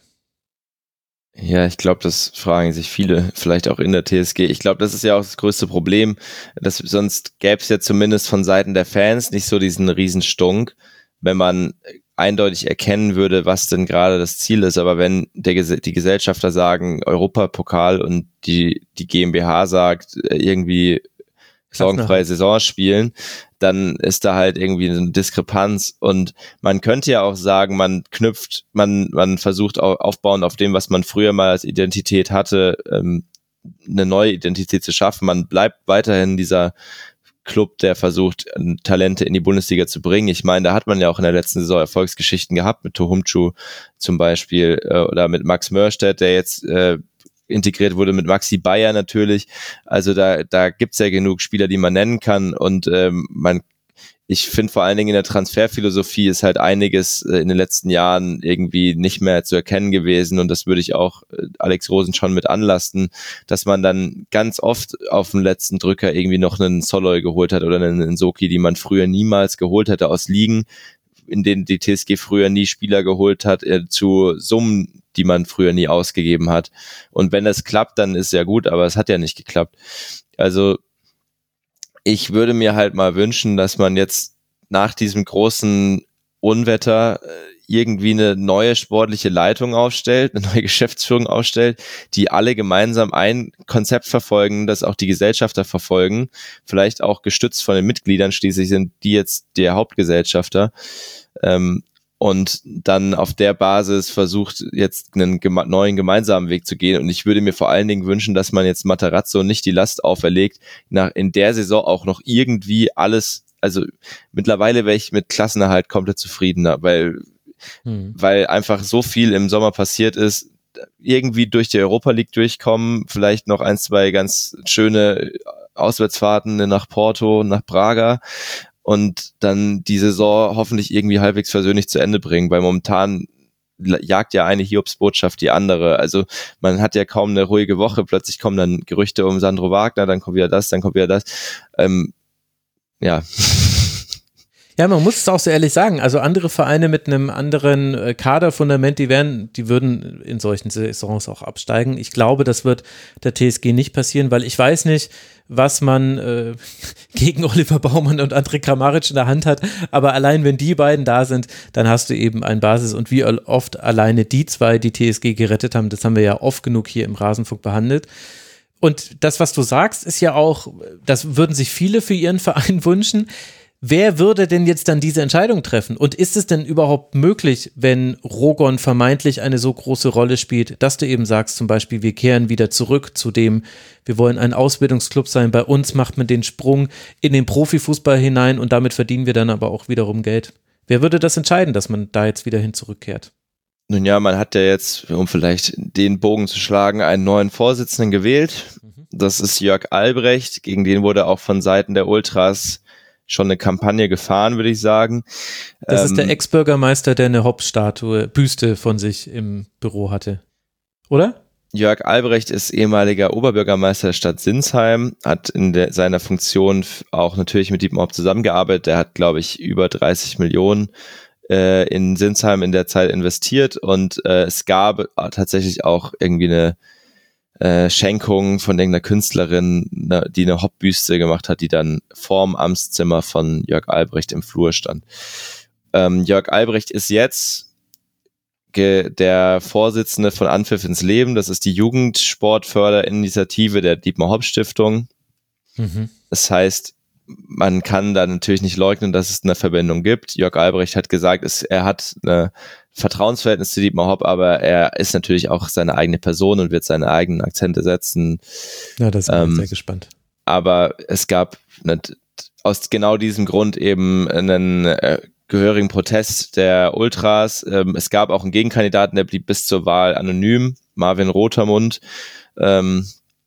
Speaker 4: Ja, ich glaube, das fragen sich viele, vielleicht auch in der T S G. Ich glaube, das ist ja auch das größte Problem, dass sonst gäbe es ja zumindest von Seiten der Fans nicht so diesen Riesenstunk, wenn man eindeutig erkennen würde, was denn gerade das Ziel ist. Aber wenn der, die Gesellschafter sagen Europapokal und die, die GmbH sagt irgendwie sorgenfreie Saison spielen, dann ist da halt irgendwie eine Diskrepanz und man könnte ja auch sagen, man knüpft, man man versucht auch aufbauen auf dem, was man früher mal als Identität hatte, ähm, eine neue Identität zu schaffen. Man bleibt weiterhin dieser Club, der versucht, Talente in die Bundesliga zu bringen. Ich meine, da hat man ja auch in der letzten Saison Erfolgsgeschichten gehabt, mit Tohumchu zum Beispiel äh, oder mit Max Mörstedt, der jetzt äh, integriert wurde mit Maxi Bayer natürlich, also da da gibt's ja genug Spieler, die man nennen kann und ähm, man ich finde vor allen Dingen in der Transferphilosophie ist halt einiges in den letzten Jahren irgendwie nicht mehr zu erkennen gewesen und das würde ich auch Alex Rosen schon mit anlasten, dass man dann ganz oft auf den letzten Drücker irgendwie noch einen Soloy geholt hat oder einen Nsoki, die man früher niemals geholt hätte aus Ligen, in denen die T S G früher nie Spieler geholt hat, äh, zu Summen, die man früher nie ausgegeben hat. Und wenn das klappt, dann ist ja gut, aber es hat ja nicht geklappt. Also ich würde mir halt mal wünschen, dass man jetzt nach diesem großen Unwetter irgendwie eine neue sportliche Leitung aufstellt, eine neue Geschäftsführung aufstellt, die alle gemeinsam ein Konzept verfolgen, das auch die Gesellschafter verfolgen, vielleicht auch gestützt von den Mitgliedern, schließlich sind die jetzt der Hauptgesellschafter, ähm, und dann auf der Basis versucht, jetzt einen geme- neuen gemeinsamen Weg zu gehen. Und ich würde mir vor allen Dingen wünschen, dass man jetzt Matarazzo nicht die Last auferlegt, nach in der Saison auch noch irgendwie alles, also mittlerweile wäre ich mit Klassenerhalt komplett zufriedener, weil, hm. weil einfach so viel im Sommer passiert ist, irgendwie durch die Europa League durchkommen, vielleicht noch ein, zwei ganz schöne Auswärtsfahrten nach Porto, nach Braga, und dann die Saison hoffentlich irgendwie halbwegs versöhnlich zu Ende bringen, weil momentan jagt ja eine Hiobsbotschaft die andere. Also man hat ja kaum eine ruhige Woche, plötzlich kommen dann Gerüchte um Sandro Wagner, dann kommt wieder das, dann kommt wieder das. Ähm, ja.
Speaker 1: Ja, man muss es auch so ehrlich sagen, also andere Vereine mit einem anderen Kaderfundament, die werden, die würden in solchen Saisons auch absteigen. Ich glaube, das wird der T S G nicht passieren, weil ich weiß nicht, was man äh, gegen Oliver Baumann und André Kramaric in der Hand hat, aber allein wenn die beiden da sind, dann hast du eben ein Basis und wie oft alleine die zwei die T S G gerettet haben, das haben wir ja oft genug hier im Rasenfunk behandelt. Und das, was du sagst, ist ja auch, das würden sich viele für ihren Verein wünschen. Wer würde denn jetzt dann diese Entscheidung treffen? Und ist es denn überhaupt möglich, wenn Rogon vermeintlich eine so große Rolle spielt, dass du eben sagst, zum Beispiel, wir kehren wieder zurück zu dem, wir wollen ein Ausbildungsclub sein, bei uns macht man den Sprung in den Profifußball hinein und damit verdienen wir dann aber auch wiederum Geld. Wer würde das entscheiden, dass man da jetzt wieder hin zurückkehrt?
Speaker 4: Nun ja, man hat ja jetzt, um vielleicht den Bogen zu schlagen, einen neuen Vorsitzenden gewählt. Das ist Jörg Albrecht, gegen den wurde auch von Seiten der Ultras schon eine Kampagne gefahren, würde ich sagen.
Speaker 1: Das
Speaker 4: ähm,
Speaker 1: ist der Ex-Bürgermeister, der eine Hobbs-Statue, Büste von sich im Büro hatte, oder?
Speaker 4: Jörg Albrecht ist ehemaliger Oberbürgermeister der Stadt Sinsheim, hat in der, seiner Funktion auch natürlich mit Dietmar Hopp zusammengearbeitet. Der hat, glaube ich, über dreißig Millionen äh, in Sinsheim in der Zeit investiert und äh, es gab tatsächlich auch irgendwie eine Äh, Schenkung von irgendeiner Künstlerin, ne, die eine Hopp-Büste gemacht hat, die dann vorm Amtszimmer von Jörg Albrecht im Flur stand. Ähm, Jörg Albrecht ist jetzt ge- der Vorsitzende von Anpfiff ins Leben. Das ist die Jugendsportförderinitiative der Dietmar-Hopp-Stiftung. Mhm. Das heißt, man kann da natürlich nicht leugnen, dass es eine Verbindung gibt. Jörg Albrecht hat gesagt, es, er hat eine Vertrauensverhältnis zu Dietmar Hopp, aber er ist natürlich auch seine eigene Person und wird seine eigenen Akzente setzen.
Speaker 1: Ja, das bin ich
Speaker 4: ähm,
Speaker 1: sehr gespannt.
Speaker 4: Aber es gab nicht, aus genau diesem Grund eben einen äh, gehörigen Protest der Ultras. Ähm, es gab auch einen Gegenkandidaten, der blieb bis zur Wahl anonym, Marvin Rotermund, ähm,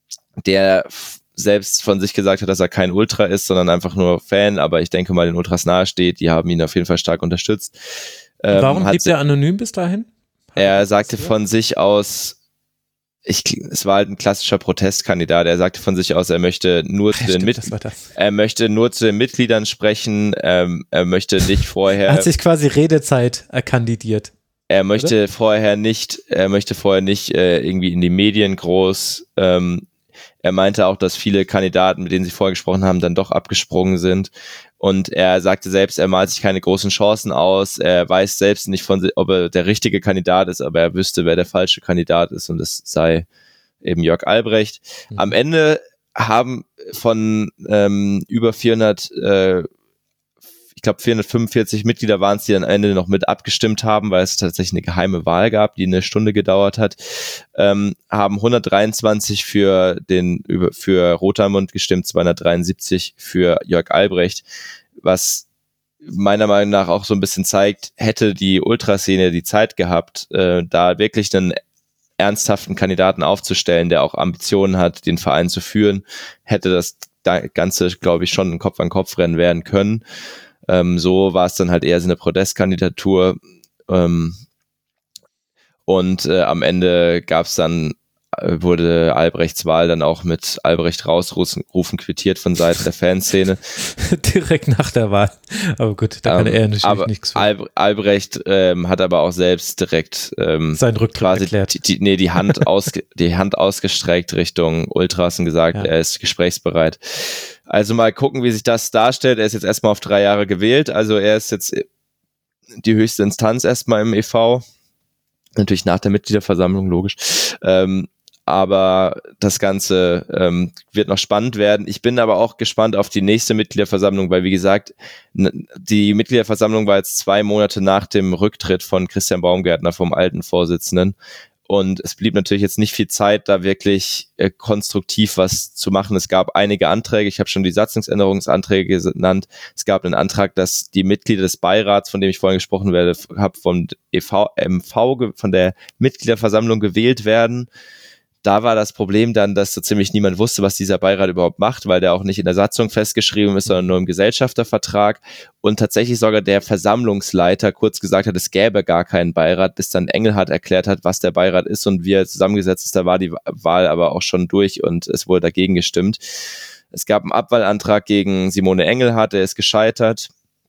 Speaker 4: der f- selbst von sich gesagt hat, dass er kein Ultra ist, sondern einfach nur Fan, aber ich denke mal, den Ultras nahe steht. Die haben ihn auf jeden Fall stark unterstützt.
Speaker 1: Ähm, Warum blieb er anonym bis dahin?
Speaker 4: Er sagte von sich aus, ich, es war halt ein klassischer Protestkandidat. Er sagte von sich aus, er möchte nur
Speaker 1: ja,
Speaker 4: zu den
Speaker 1: stimmt,
Speaker 4: Mit- er möchte nur zu den Mitgliedern sprechen. Ähm, er möchte nicht vorher.
Speaker 1: Er hat sich quasi Redezeit kandidiert.
Speaker 4: Er möchte
Speaker 1: oder?
Speaker 4: vorher nicht, er möchte vorher nicht äh, irgendwie in die Medien groß. Ähm, er meinte auch, dass viele Kandidaten, mit denen sie vorher gesprochen haben, dann doch abgesprungen sind. Und er sagte selbst, er malt sich keine großen Chancen aus. Er weiß selbst nicht, von, ob er der richtige Kandidat ist, aber er wüsste, wer der falsche Kandidat ist. Und es sei eben Jörg Albrecht. Mhm. Am Ende haben von ähm, über vierhundert, äh, ich glaube vierhundertfünfundvierzig Mitglieder waren es, die dann am Ende noch mit abgestimmt haben, weil es tatsächlich eine geheime Wahl gab, die eine Stunde gedauert hat, ähm, haben hundertdreiundzwanzig für den für Rotermund gestimmt, zweihundertdreiundsiebzig für Jörg Albrecht, was meiner Meinung nach auch so ein bisschen zeigt, hätte die Ultraszene die Zeit gehabt, äh, da wirklich einen ernsthaften Kandidaten aufzustellen, der auch Ambitionen hat, den Verein zu führen, hätte das Ganze, glaube ich, schon ein Kopf-an-Kopf-Rennen werden können. Ähm, so war es dann halt eher so eine Protestkandidatur. Ähm, und äh, am Ende gab es dann wurde Albrechts Wahl dann auch mit Albrecht rausrufen quittiert von Seiten der Fanszene.
Speaker 1: Direkt nach der Wahl. Aber gut, da kann ähm, er natürlich
Speaker 4: aber
Speaker 1: nichts für.
Speaker 4: Al- Albrecht ähm, hat aber auch selbst direkt ähm,
Speaker 1: seinen Rücktritt
Speaker 4: quasi
Speaker 1: erklärt.
Speaker 4: Die, die, nee, die Hand, ausge- die Hand ausgestreckt Richtung Ultras und gesagt, ja. er ist gesprächsbereit. Also mal gucken, wie sich das darstellt. Er ist jetzt erstmal auf drei Jahre gewählt. Also er ist jetzt die höchste Instanz erstmal im E V. Natürlich nach der Mitgliederversammlung, logisch. Ähm, aber das Ganze ähm, wird noch spannend werden. Ich bin aber auch gespannt auf die nächste Mitgliederversammlung, weil wie gesagt, n- die Mitgliederversammlung war jetzt zwei Monate nach dem Rücktritt von Christian Baumgärtner vom alten Vorsitzenden und es blieb natürlich jetzt nicht viel Zeit, da wirklich äh, konstruktiv was zu machen. Es gab einige Anträge, ich habe schon die Satzungsänderungsanträge genannt. Es gab einen Antrag, dass die Mitglieder des Beirats, von dem ich vorhin gesprochen habe, vom E V, M V, von der Mitgliederversammlung gewählt werden. Da war das Problem dann, dass so ziemlich niemand wusste, was dieser Beirat überhaupt macht, weil der auch nicht in der Satzung festgeschrieben ist, sondern nur im Gesellschaftervertrag. Und tatsächlich sogar der Versammlungsleiter kurz gesagt hat, es gäbe gar keinen Beirat, bis dann Engelhardt erklärt hat, was der Beirat ist und wie er zusammengesetzt ist. Da war die Wahl aber auch schon durch und es wurde dagegen gestimmt. Es gab einen Abwahlantrag gegen Simone Engelhardt, der ist gescheitert.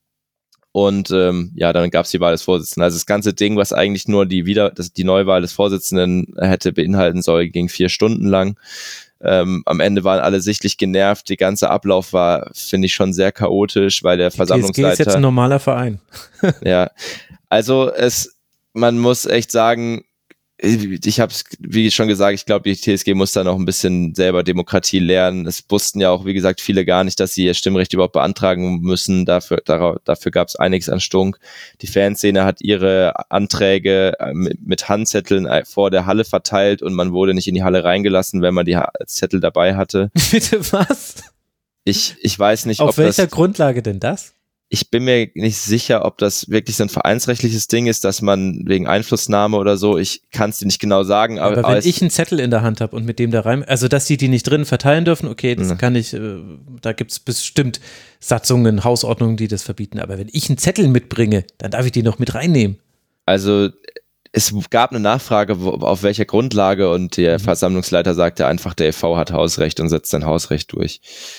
Speaker 4: Und ähm, ja, dann gab es die Wahl des Vorsitzenden. Also das ganze Ding, was eigentlich nur die wieder das, die Neuwahl des Vorsitzenden hätte beinhalten sollen, ging vier Stunden lang. Ähm, am Ende waren alle sichtlich genervt. Der ganze Ablauf war, finde ich, schon sehr chaotisch, weil der die Versammlungsleiter...
Speaker 1: T S G ist jetzt ein normaler Verein.
Speaker 4: Ja, also es, man muss echt sagen, ich habe es, wie schon gesagt, ich glaube, die T S G muss da noch ein bisschen selber Demokratie lernen. Es wussten ja auch, wie gesagt, viele gar nicht, dass sie ihr Stimmrecht überhaupt beantragen müssen. Dafür, darauf, dafür gab es einiges an Stunk. Die Fanszene hat ihre Anträge mit, mit Handzetteln vor der Halle verteilt und man wurde nicht in die Halle reingelassen, wenn man die Zettel dabei hatte.
Speaker 1: Bitte was?
Speaker 4: Ich, ich weiß nicht,
Speaker 1: Auf
Speaker 4: ob
Speaker 1: welcher
Speaker 4: das,
Speaker 1: Grundlage denn das?
Speaker 4: Ich bin mir nicht sicher, ob das wirklich so ein vereinsrechtliches Ding ist, dass man wegen Einflussnahme oder so, ich kann es dir nicht genau sagen. Aber,
Speaker 1: aber wenn aber ich einen Zettel in der Hand habe und mit dem da rein, also dass die die nicht drin verteilen dürfen, okay, das mhm. kann ich, äh, da gibt es bestimmt Satzungen, Hausordnungen, die das verbieten. Aber wenn ich einen Zettel mitbringe, dann darf ich die noch mit reinnehmen.
Speaker 4: Also es gab eine Nachfrage, wo, auf welcher Grundlage und der mhm. Versammlungsleiter sagte einfach, der E V hat Hausrecht und setzt sein Hausrecht durch.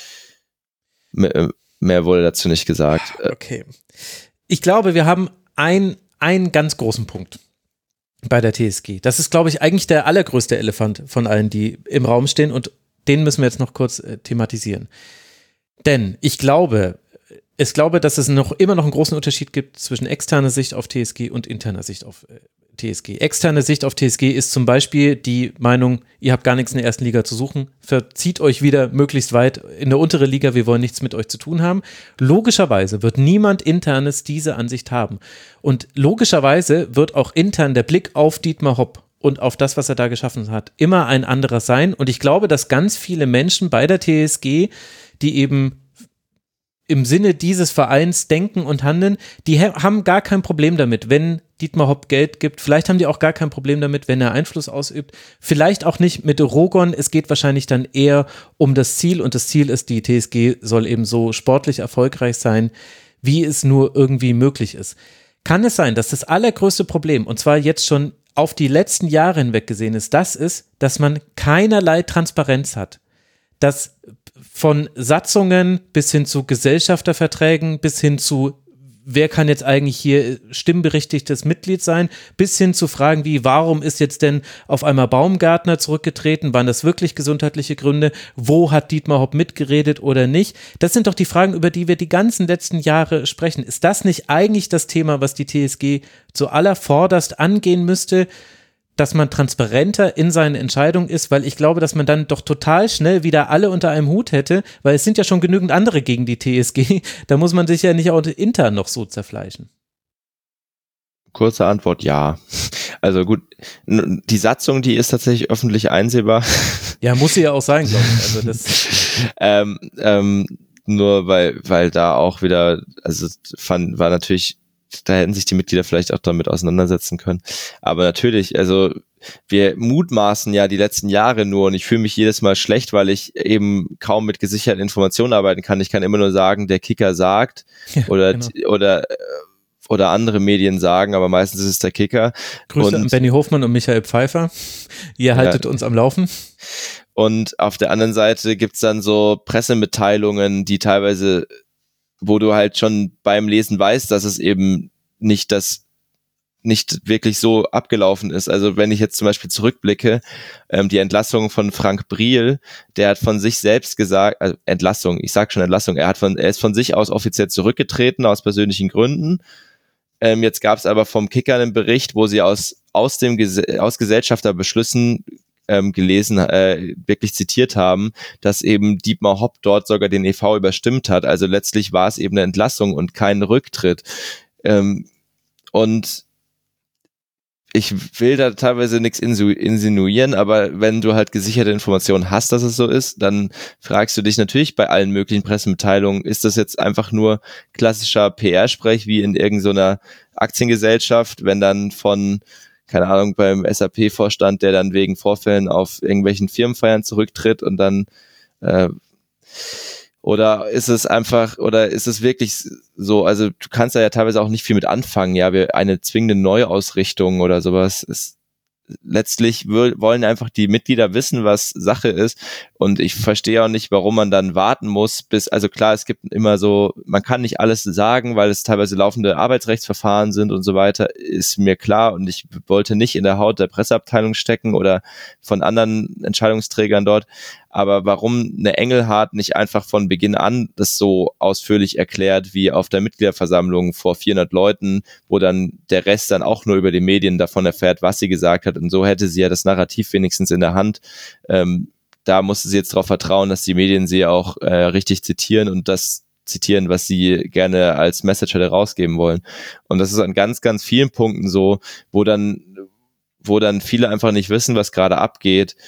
Speaker 4: M- Mehr wurde dazu nicht gesagt.
Speaker 1: Okay. Ich glaube, wir haben ein, einen ganz großen Punkt bei der T S G. Das ist, glaube ich, eigentlich der allergrößte Elefant von allen, die im Raum stehen und den müssen wir jetzt noch kurz äh, thematisieren. Denn ich glaube, ich glaube, dass es noch immer noch einen großen Unterschied gibt zwischen externer Sicht auf T S G und interner Sicht auf äh, T S G. Externe Sicht auf T S G ist zum Beispiel die Meinung, ihr habt gar nichts in der ersten Liga zu suchen, verzieht euch wieder möglichst weit in der unteren Liga, wir wollen nichts mit euch zu tun haben. Logischerweise wird niemand internes diese Ansicht haben. Und logischerweise wird auch intern der Blick auf Dietmar Hopp und auf das, was er da geschaffen hat, immer ein anderer sein. Und ich glaube, dass ganz viele Menschen bei der T S G, die eben im Sinne dieses Vereins denken und handeln, die ha- haben gar kein Problem damit, wenn Dietmar Hopp Geld gibt. Vielleicht haben die auch gar kein Problem damit, wenn er Einfluss ausübt. Vielleicht auch nicht mit Rogon. Es geht wahrscheinlich dann eher um das Ziel und das Ziel ist, die T S G soll eben so sportlich erfolgreich sein, wie es nur irgendwie möglich ist. Kann es sein, dass das allergrößte Problem, und zwar jetzt schon auf die letzten Jahre hinweg gesehen ist, das ist, dass man keinerlei Transparenz hat. Dass von Satzungen bis hin zu Gesellschafterverträgen, bis hin zu, wer kann jetzt eigentlich hier stimmberechtigtes Mitglied sein, bis hin zu Fragen wie, warum ist jetzt denn auf einmal Baumgärtner zurückgetreten, waren das wirklich gesundheitliche Gründe, wo hat Dietmar Hopp mitgeredet oder nicht? Das sind doch die Fragen, über die wir die ganzen letzten Jahre sprechen. Ist das nicht eigentlich das Thema, was die T S G zuallervorderst angehen müsste, dass man transparenter in seinen Entscheidungen ist, weil ich glaube, dass man dann doch total schnell wieder alle unter einem Hut hätte, weil es sind ja schon genügend andere gegen die T S G, da muss man sich ja nicht auch intern noch so zerfleischen.
Speaker 4: Kurze Antwort, ja. Also gut, die Satzung, die ist tatsächlich öffentlich einsehbar.
Speaker 1: Ja, muss sie ja auch sein, glaube ich. Also das
Speaker 4: ähm, ähm, nur weil, weil da auch wieder, also fand, war natürlich da hätten sich die Mitglieder vielleicht auch damit auseinandersetzen können. Aber natürlich, also wir mutmaßen ja die letzten Jahre nur und ich fühle mich jedes Mal schlecht, weil ich eben kaum mit gesicherten Informationen arbeiten kann. Ich kann immer nur sagen, der Kicker sagt ja, oder genau. oder oder andere Medien sagen, aber meistens ist es der Kicker.
Speaker 1: Grüße und, an Benny Hofmann und Michael Pfeiffer. Ihr haltet ja. uns am Laufen.
Speaker 4: Und auf der anderen Seite gibt's dann so Pressemitteilungen, die teilweise, wo du halt schon beim Lesen weißt, dass es eben nicht das nicht wirklich so abgelaufen ist. Also wenn ich jetzt zum Beispiel zurückblicke, ähm, die Entlassung von Frank Briel, der hat von sich selbst gesagt, also Entlassung, ich sag schon Entlassung, er hat von, er ist von sich aus offiziell zurückgetreten aus persönlichen Gründen. Ähm, jetzt gab es aber vom Kicker einen Bericht, wo sie aus aus dem Ges- aus Gesellschafterbeschlüssen ähm, gelesen, äh, wirklich zitiert haben, dass eben Dietmar Hopp dort sogar den E V überstimmt hat. Also letztlich war es eben eine Entlassung und kein Rücktritt. Ähm, und ich will da teilweise nichts insinuieren, aber wenn du halt gesicherte Informationen hast, dass es so ist, dann fragst du dich natürlich bei allen möglichen Pressemitteilungen, ist das jetzt einfach nur klassischer P R-Sprech wie in irgendeiner Aktiengesellschaft, wenn dann von, keine Ahnung, beim S A P-Vorstand, der dann wegen Vorfällen auf irgendwelchen Firmenfeiern zurücktritt und dann äh, oder ist es einfach, oder ist es wirklich so, also du kannst da ja teilweise auch nicht viel mit anfangen, ja, wir eine zwingende Neuausrichtung oder sowas ist, letztlich wollen einfach die Mitglieder wissen, was Sache ist und ich verstehe auch nicht, warum man dann warten muss, bis, also klar, es gibt immer so, man kann nicht alles sagen, weil es teilweise laufende Arbeitsrechtsverfahren sind und so weiter, ist mir klar und ich wollte nicht in der Haut der Presseabteilung stecken oder von anderen Entscheidungsträgern dort, aber warum eine Engelhardt nicht einfach von Beginn an das so ausführlich erklärt wie auf der Mitgliederversammlung vor vierhundert Leuten, wo dann der Rest dann auch nur über die Medien davon erfährt, was sie gesagt hat und so hätte sie ja das Narrativ wenigstens in der Hand. Ähm, da musste sie jetzt darauf vertrauen, dass die Medien sie auch äh, richtig zitieren und das zitieren, was sie gerne als Message hätte rausgeben wollen. Und das ist an ganz, ganz vielen Punkten so, wo dann, wo dann viele einfach nicht wissen, was gerade abgeht.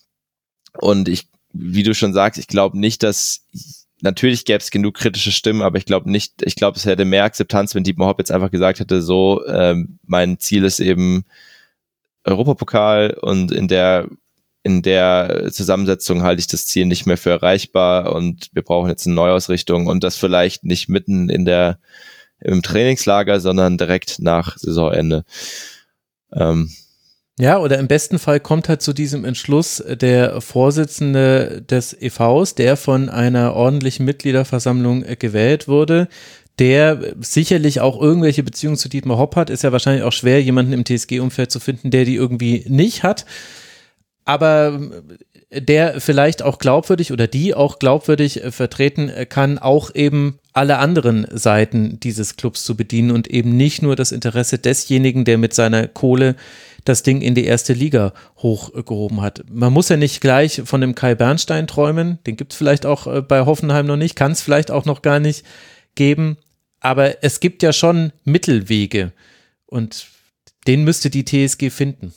Speaker 4: Und ich, wie du schon sagst, ich glaube nicht, dass, natürlich gäbe es genug kritische Stimmen, aber ich glaube nicht, ich glaube, es hätte mehr Akzeptanz, wenn Dietmar Hopp jetzt einfach gesagt hätte, so, ähm, mein Ziel ist eben Europapokal und in der in der Zusammensetzung halte ich das Ziel nicht mehr für erreichbar und wir brauchen jetzt eine Neuausrichtung und das vielleicht nicht mitten in der im Trainingslager, sondern direkt nach Saisonende. Ähm,
Speaker 1: Ja, oder im besten Fall kommt halt zu diesem Entschluss der Vorsitzende des E Vs, der von einer ordentlichen Mitgliederversammlung gewählt wurde, der sicherlich auch irgendwelche Beziehungen zu Dietmar Hopp hat. Ist ja wahrscheinlich auch schwer, jemanden im T S G-Umfeld zu finden, der die irgendwie nicht hat. Aber der vielleicht auch glaubwürdig oder die auch glaubwürdig vertreten kann, auch eben alle anderen Seiten dieses Clubs zu bedienen und eben nicht nur das Interesse desjenigen, der mit seiner Kohle das Ding in die erste Liga hochgehoben hat. Man muss ja nicht gleich von dem Kai Bernstein träumen, den gibt es vielleicht auch bei Hoffenheim noch nicht, kann es vielleicht auch noch gar nicht geben, aber es gibt ja schon Mittelwege und den müsste die T S G finden.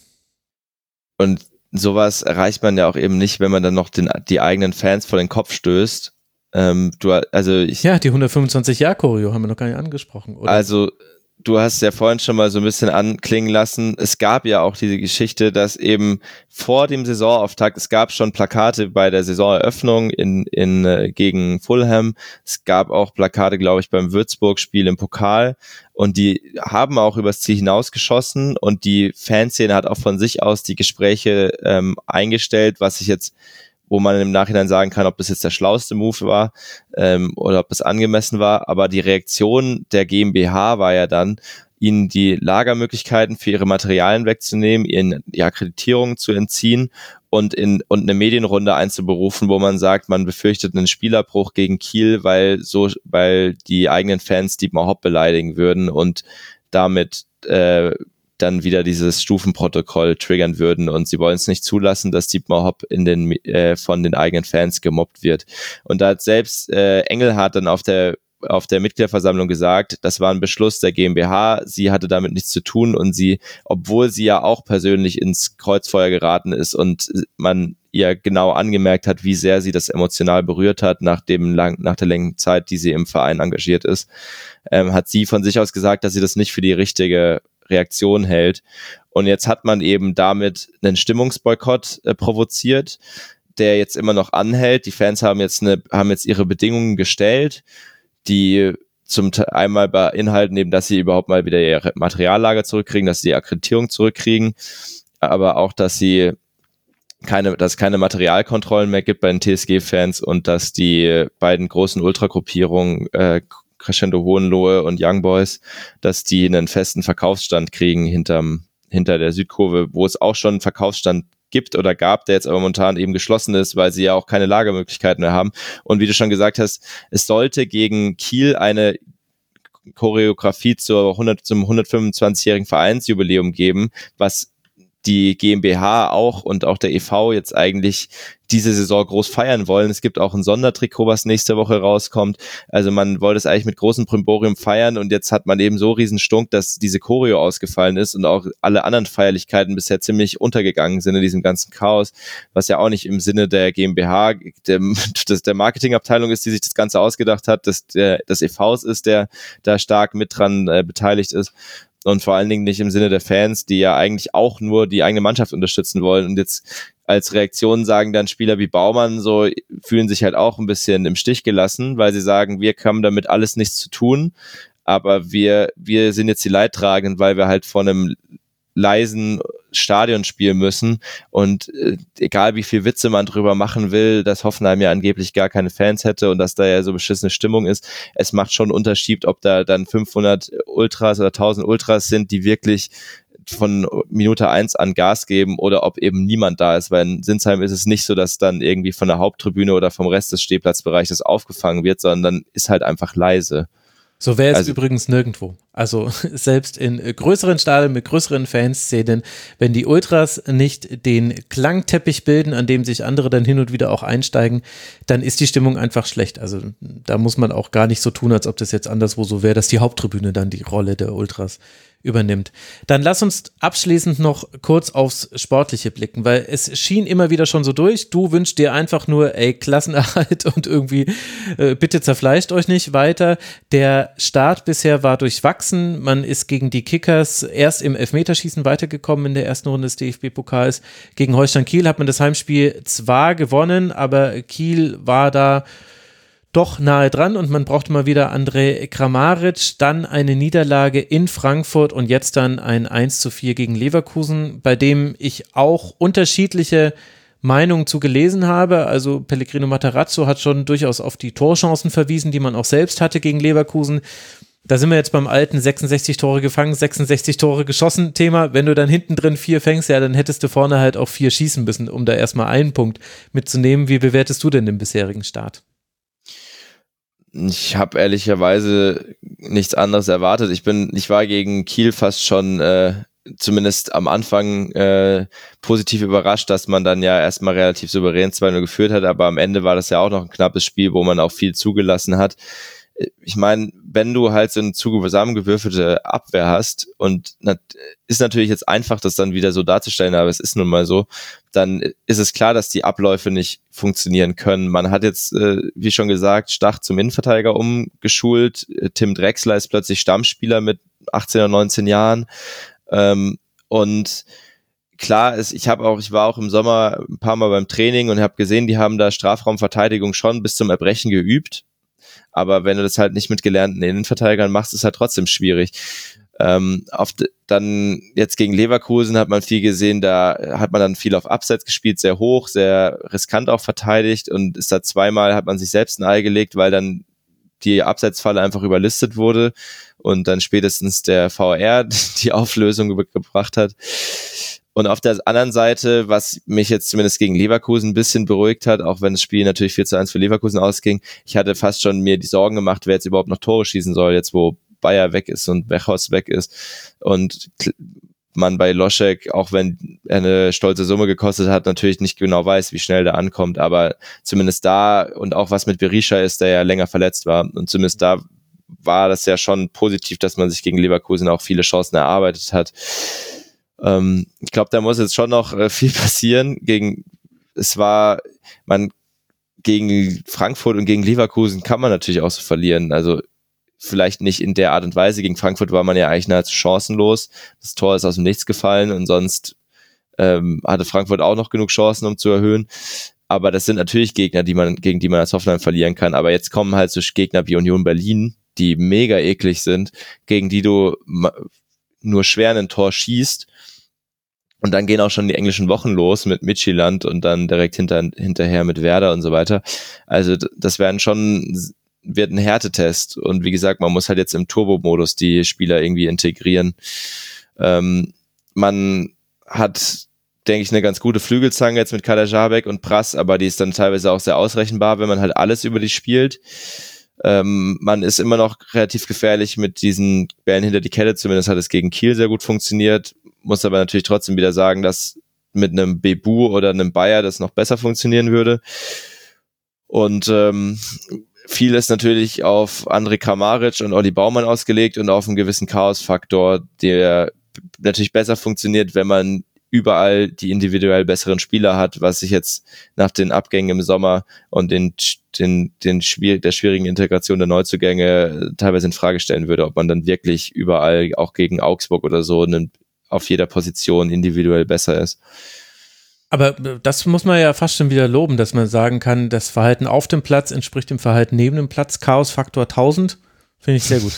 Speaker 4: Und sowas erreicht man ja auch eben nicht, wenn man dann noch den, die eigenen Fans vor den Kopf stößt. Ähm, du, also ich,
Speaker 1: ja, die hundertfünfundzwanzig-Jahr-Choreo haben wir noch gar nicht angesprochen, oder?
Speaker 4: Also du hast ja vorhin schon mal so ein bisschen anklingen lassen, es gab ja auch diese Geschichte, dass eben vor dem Saisonauftakt, es gab schon Plakate bei der Saisoneröffnung in, in, äh, gegen Fulham, es gab auch Plakate, glaube ich, beim Würzburg-Spiel im Pokal und die haben auch übers Ziel hinausgeschossen und die Fanszene hat auch von sich aus die Gespräche ähm, eingestellt, was ich jetzt wo man im Nachhinein sagen kann, ob das jetzt der schlauste Move war ähm, oder ob es angemessen war. Aber die Reaktion der GmbH war ja dann, ihnen die Lagermöglichkeiten für ihre Materialien wegzunehmen, ihnen die Akkreditierung zu entziehen und in und eine Medienrunde einzuberufen, wo man sagt, man befürchtet einen Spielerbruch gegen Kiel, weil so, weil die eigenen Fans Dietmar Hopp beleidigen würden und damit äh, dann wieder dieses Stufenprotokoll triggern würden und sie wollen es nicht zulassen, dass Dietmar Hopp in den, äh, von den eigenen Fans gemobbt wird. Und da hat selbst äh, Engelhardt dann auf der auf der Mitgliederversammlung gesagt, das war ein Beschluss der GmbH, sie hatte damit nichts zu tun und sie, obwohl sie ja auch persönlich ins Kreuzfeuer geraten ist und man ihr genau angemerkt hat, wie sehr sie das emotional berührt hat nach dem lang, nach der langen Zeit, die sie im Verein engagiert ist, ähm, hat sie von sich aus gesagt, dass sie das nicht für die richtige Reaktion hält. Und jetzt hat man eben damit einen Stimmungsboykott äh, provoziert, der jetzt immer noch anhält. Die Fans haben jetzt eine, haben jetzt ihre Bedingungen gestellt, die zum Teil einmal beinhalten eben, dass sie überhaupt mal wieder ihr Materiallager zurückkriegen, dass sie die Akkreditierung zurückkriegen, aber auch, dass sie keine, dass es keine Materialkontrollen mehr gibt bei den T S G-Fans und dass die beiden großen Ultragruppierungen äh, Crescendo Hohenlohe und Young Boys, dass die einen festen Verkaufsstand kriegen hinterm, hinter der Südkurve, wo es auch schon einen Verkaufsstand gibt oder gab, der jetzt aber momentan eben geschlossen ist, weil sie ja auch keine Lagermöglichkeiten mehr haben. Und wie du schon gesagt hast, es sollte gegen Kiel eine Choreografie zur hundert, zum hundertfünfundzwanzigjährigen Vereinsjubiläum geben, was die GmbH auch und auch der e V jetzt eigentlich diese Saison groß feiern wollen. Es gibt auch ein Sondertrikot, was nächste Woche rauskommt. Also man wollte es eigentlich mit großem Primborium feiern und jetzt hat man eben so riesen Stunk, dass diese Choreo ausgefallen ist und auch alle anderen Feierlichkeiten bisher ziemlich untergegangen sind in diesem ganzen Chaos, was ja auch nicht im Sinne der GmbH, der, der Marketingabteilung ist, die sich das Ganze ausgedacht hat, dass der, des e Vs ist, der da stark mit dran äh, beteiligt ist. Und vor allen Dingen nicht im Sinne der Fans, die ja eigentlich auch nur die eigene Mannschaft unterstützen wollen. Und jetzt als Reaktion sagen dann Spieler wie Baumann so, fühlen sich halt auch ein bisschen im Stich gelassen, weil sie sagen, wir haben damit alles nichts zu tun, aber wir, wir sind jetzt die Leidtragenden, weil wir halt vor einem leisen Stadion spielen müssen und äh, egal wie viel Witze man drüber machen will, dass Hoffenheim ja angeblich gar keine Fans hätte und dass da ja so beschissene Stimmung ist, es macht schon einen Unterschied, ob da dann fünfhundert Ultras oder tausend Ultras sind, die wirklich von Minute eins an Gas geben oder ob eben niemand da ist, weil in Sinsheim ist es nicht so, dass dann irgendwie von der Haupttribüne oder vom Rest des Stehplatzbereiches aufgefangen wird, sondern dann ist halt einfach leise.
Speaker 1: So wäre es
Speaker 4: also,
Speaker 1: übrigens nirgendwo. Also selbst in größeren Stadien mit größeren Fanszenen, wenn die Ultras nicht den Klangteppich bilden, an dem sich andere dann hin und wieder auch einsteigen, dann ist die Stimmung einfach schlecht. Also da muss man auch gar nicht so tun, als ob das jetzt anderswo so wäre, dass die Haupttribüne dann die Rolle der Ultras übernimmt. Dann lass uns abschließend noch kurz aufs Sportliche blicken, weil es schien immer wieder schon so durch, du wünschst dir einfach nur, ey, Klassenerhalt und irgendwie äh, bitte zerfleischt euch nicht weiter. Der Start bisher war durchwachsen, man ist gegen die Kickers erst im Elfmeterschießen weitergekommen in der ersten Runde des D F B-Pokals. Gegen Holstein Kiel hat man das Heimspiel zwar gewonnen, aber Kiel war da doch nahe dran und man brauchte mal wieder Andrej Kramaric, dann eine Niederlage in Frankfurt und jetzt dann ein eins zu vier gegen Leverkusen, bei dem ich auch unterschiedliche Meinungen zu gelesen habe. Also Pellegrino Matarazzo hat schon durchaus auf die Torchancen verwiesen, die man auch selbst hatte gegen Leverkusen. Da sind wir jetzt beim alten sechsundsechzig Tore gefangen, sechsundsechzig Tore geschossen Thema. Wenn du dann hinten drin vier fängst, ja, dann hättest du vorne halt auch vier schießen müssen, um da erstmal einen Punkt mitzunehmen. Wie bewertest du denn den bisherigen Start?
Speaker 4: Ich habe ehrlicherweise nichts anderes erwartet. Ich bin, ich war gegen Kiel fast schon äh, zumindest am Anfang äh, positiv überrascht, dass man dann ja erstmal relativ souverän zwei null geführt hat, aber am Ende war das ja auch noch ein knappes Spiel, wo man auch viel zugelassen hat. Ich meine, wenn du halt so eine zusammengewürfelte Abwehr hast und nat- ist natürlich jetzt einfach, das dann wieder so darzustellen, aber es ist nun mal so, dann ist es klar, dass die Abläufe nicht funktionieren können. Man hat jetzt, äh, wie schon gesagt, Stach zum Innenverteidiger umgeschult. Tim Drexler ist plötzlich Stammspieler mit achtzehn oder neunzehn Jahren. Ähm, und klar ist, ich habe auch, ich war auch im Sommer ein paar Mal beim Training und habe gesehen, die haben da Strafraumverteidigung schon bis zum Erbrechen geübt. Aber wenn du das halt nicht mit gelernten Innenverteidigern machst, ist es halt trotzdem schwierig. Ähm, auf de, dann jetzt gegen Leverkusen hat man viel gesehen, da hat man dann viel auf Abseits gespielt, sehr hoch, sehr riskant auch verteidigt und ist da zweimal, hat man sich selbst ein Ei gelegt, weil dann die Abseitsfalle einfach überlistet wurde und dann spätestens der V R die Auflösung ge- gebracht hat. Und auf der anderen Seite, was mich jetzt zumindest gegen Leverkusen ein bisschen beruhigt hat, auch wenn das Spiel natürlich vier zu eins für Leverkusen ausging, ich hatte fast schon mir die Sorgen gemacht, wer jetzt überhaupt noch Tore schießen soll, jetzt wo Bayer weg ist und Weghorst weg ist. Und man bei Loschek, auch wenn er eine stolze Summe gekostet hat, natürlich nicht genau weiß, wie schnell der ankommt, aber zumindest da und auch was mit Berisha ist, der ja länger verletzt war und zumindest da war das ja schon positiv, dass man sich gegen Leverkusen auch viele Chancen erarbeitet hat. Ähm, ich glaube, da muss jetzt schon noch äh, viel passieren. Gegen, es war, man gegen Frankfurt und gegen Leverkusen kann man natürlich auch so verlieren. Also vielleicht nicht in der Art und Weise. Gegen Frankfurt war man ja eigentlich nahezu chancenlos. Das Tor ist aus dem Nichts gefallen und sonst ähm, hatte Frankfurt auch noch genug Chancen, um zu erhöhen. Aber das sind natürlich Gegner, die man, gegen die man als Hoffenheim verlieren kann. Aber jetzt kommen halt so Gegner wie Union Berlin, die mega eklig sind, gegen die du nur schwer ein Tor schießt. Und dann gehen auch schon die englischen Wochen los mit Midtjylland und dann direkt hinter, hinterher mit Werder und so weiter. Also das werden schon, wird ein Härtetest. Und wie gesagt, man muss halt jetzt im Turbo-Modus die Spieler irgendwie integrieren. Ähm, man hat, denke ich, eine ganz gute Flügelzange jetzt mit Kader Jabek und Prass, aber die ist dann teilweise auch sehr ausrechenbar, wenn man halt alles über die spielt. Ähm, man ist immer noch relativ gefährlich mit diesen Bällen hinter die Kette, zumindest hat es gegen Kiel sehr gut funktioniert, muss aber natürlich trotzdem wieder sagen, dass mit einem Bebu oder einem Bayer das noch besser funktionieren würde. Und ähm, viel ist natürlich auf André Kramaric und Olli Baumann ausgelegt und auf einen gewissen Chaos-Faktor, der natürlich besser funktioniert, wenn man überall die individuell besseren Spieler hat, was sich jetzt nach den Abgängen im Sommer und den, den, den schwierig, der schwierigen Integration der Neuzugänge teilweise in Frage stellen würde, ob man dann wirklich überall, auch gegen Augsburg oder so, einen, auf jeder Position individuell besser ist.
Speaker 1: Aber das muss man ja fast schon wieder loben, dass man sagen kann, das Verhalten auf dem Platz entspricht dem Verhalten neben dem Platz. Chaos-Faktor tausend, finde ich sehr gut.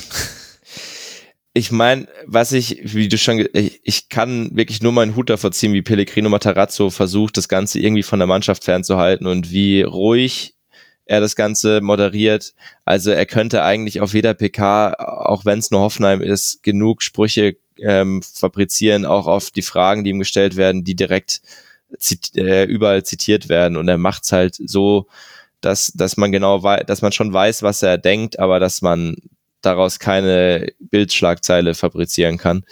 Speaker 4: Ich meine, was ich, wie du schon, ich, ich kann wirklich nur meinen Hut davor ziehen, wie Pellegrino Matarazzo versucht, das Ganze irgendwie von der Mannschaft fernzuhalten und wie ruhig er das Ganze moderiert. Also er könnte eigentlich auf jeder P K, auch wenn es nur Hoffenheim ist, genug Sprüche ähm, fabrizieren, auch auf die Fragen, die ihm gestellt werden, die direkt zit- äh, überall zitiert werden. Und er macht's halt so, dass, dass man genau weiß, dass man schon weiß, was er denkt, aber dass man daraus keine Bildschlagzeile fabrizieren kann.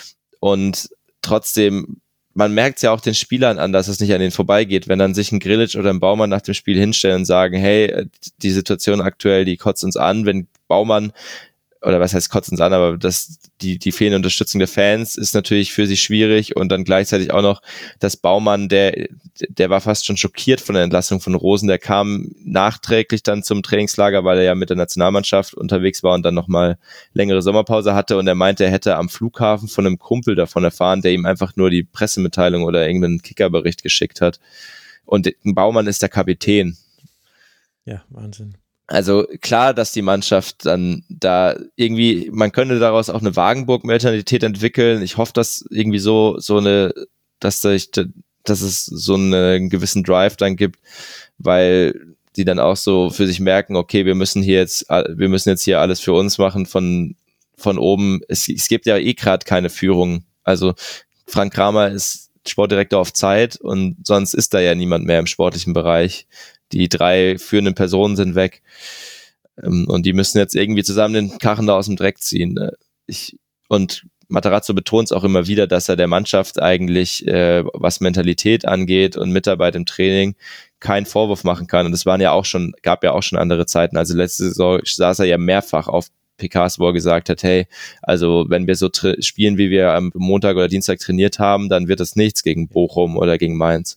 Speaker 4: Und trotzdem, man merkt es ja auch den Spielern an, dass es nicht an denen vorbeigeht, wenn dann sich ein Grilic oder ein Baumann nach dem Spiel hinstellen und sagen, hey, die Situation aktuell, die kotzt uns an, wenn Baumann, oder was heißt kotzt uns an, aber das, die, die fehlende Unterstützung der Fans ist natürlich für sie schwierig und dann gleichzeitig auch noch, dass Baumann, der, der war fast schon schockiert von der Entlassung von Rosen, der kam nachträglich dann zum Trainingslager, weil er ja mit der Nationalmannschaft unterwegs war und dann nochmal längere Sommerpause hatte und er meinte, er hätte am Flughafen von einem Kumpel davon erfahren, der ihm einfach nur die Pressemitteilung oder irgendeinen Kickerbericht geschickt hat. Und Baumann ist der Kapitän.
Speaker 1: Ja, Wahnsinn.
Speaker 4: Also klar, dass die Mannschaft dann da irgendwie, man könnte daraus auch eine Wagenburg-Mentalität entwickeln. Ich hoffe, dass irgendwie so so eine, dass da ich, dass es so einen gewissen Drive dann gibt, weil die dann auch so für sich merken, okay, wir müssen hier jetzt, wir müssen jetzt hier alles für uns machen von von oben. Es, es gibt ja eh gerade keine Führung. Also Frank Kramer ist Sportdirektor auf Zeit und sonst ist da ja niemand mehr im sportlichen Bereich. Die drei führenden Personen sind weg und die müssen jetzt irgendwie zusammen den Karren da aus dem Dreck ziehen. Ich, und Matarazzo betont es auch immer wieder, dass er der Mannschaft eigentlich, äh, was Mentalität angeht und Mitarbeit im Training, keinen Vorwurf machen kann. Und es waren ja auch schon, gab ja auch schon andere Zeiten. Also letzte Saison saß er ja mehrfach auf P Ks, wo er gesagt hat, hey, also wenn wir so tra- spielen, wie wir am Montag oder Dienstag trainiert haben, dann wird das nichts gegen Bochum oder gegen Mainz.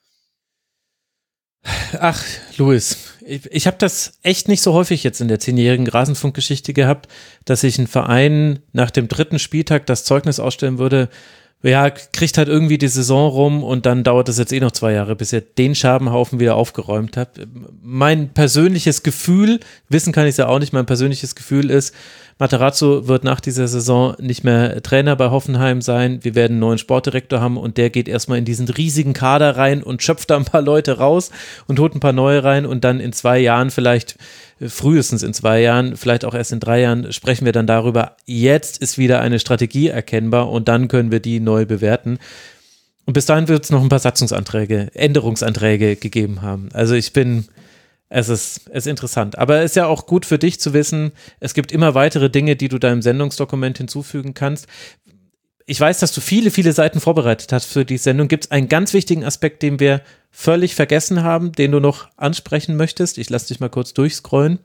Speaker 1: Ach, Louis, ich, ich habe das echt nicht so häufig jetzt in der zehnjährigen Rasenfunkgeschichte gehabt, dass sich ein Verein nach dem dritten Spieltag das Zeugnis ausstellen würde, ja, kriegt halt irgendwie die Saison rum und dann dauert es jetzt eh noch zwei Jahre, bis ihr den Scherbenhaufen wieder aufgeräumt habt. Mein persönliches Gefühl, wissen kann ich es ja auch nicht, mein persönliches Gefühl ist, Matarazzo wird nach dieser Saison nicht mehr Trainer bei Hoffenheim sein. Wir werden einen neuen Sportdirektor haben und der geht erstmal in diesen riesigen Kader rein und schöpft da ein paar Leute raus und holt ein paar neue rein und dann in zwei Jahren vielleicht, frühestens in zwei Jahren, vielleicht auch erst in drei Jahren, sprechen wir dann darüber, jetzt ist wieder eine Strategie erkennbar und dann können wir die neu bewerten. Und bis dahin wird es noch ein paar Satzungsanträge, Änderungsanträge gegeben haben. Also ich bin... Es ist, es ist interessant, aber es ist ja auch gut für dich zu wissen, es gibt immer weitere Dinge, die du deinem Sendungsdokument hinzufügen kannst. ich weiß, dass du viele, viele Seiten vorbereitet hast für die Sendung. Gibt es einen ganz wichtigen Aspekt, den wir völlig vergessen haben, den du noch ansprechen möchtest? Ich lasse dich mal kurz durchscrollen.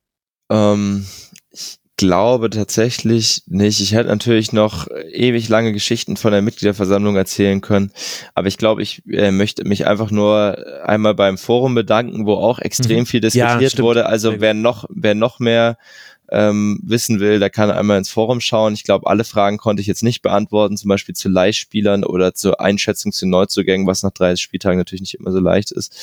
Speaker 4: Ähm, ich glaube tatsächlich nicht. Ich hätte natürlich noch ewig lange Geschichten von der Mitgliederversammlung erzählen können, aber ich glaube, ich äh, möchte mich einfach nur einmal beim Forum bedanken, wo auch extrem mhm. viel diskutiert ja, wurde. Also wer noch, wer noch mehr ähm, wissen will, der kann einmal ins Forum schauen. Ich glaube, alle Fragen konnte ich jetzt nicht beantworten, zum Beispiel zu Leihspielern oder zur Einschätzung zu Neuzugängen, was nach dreißig Spieltagen natürlich nicht immer so leicht ist.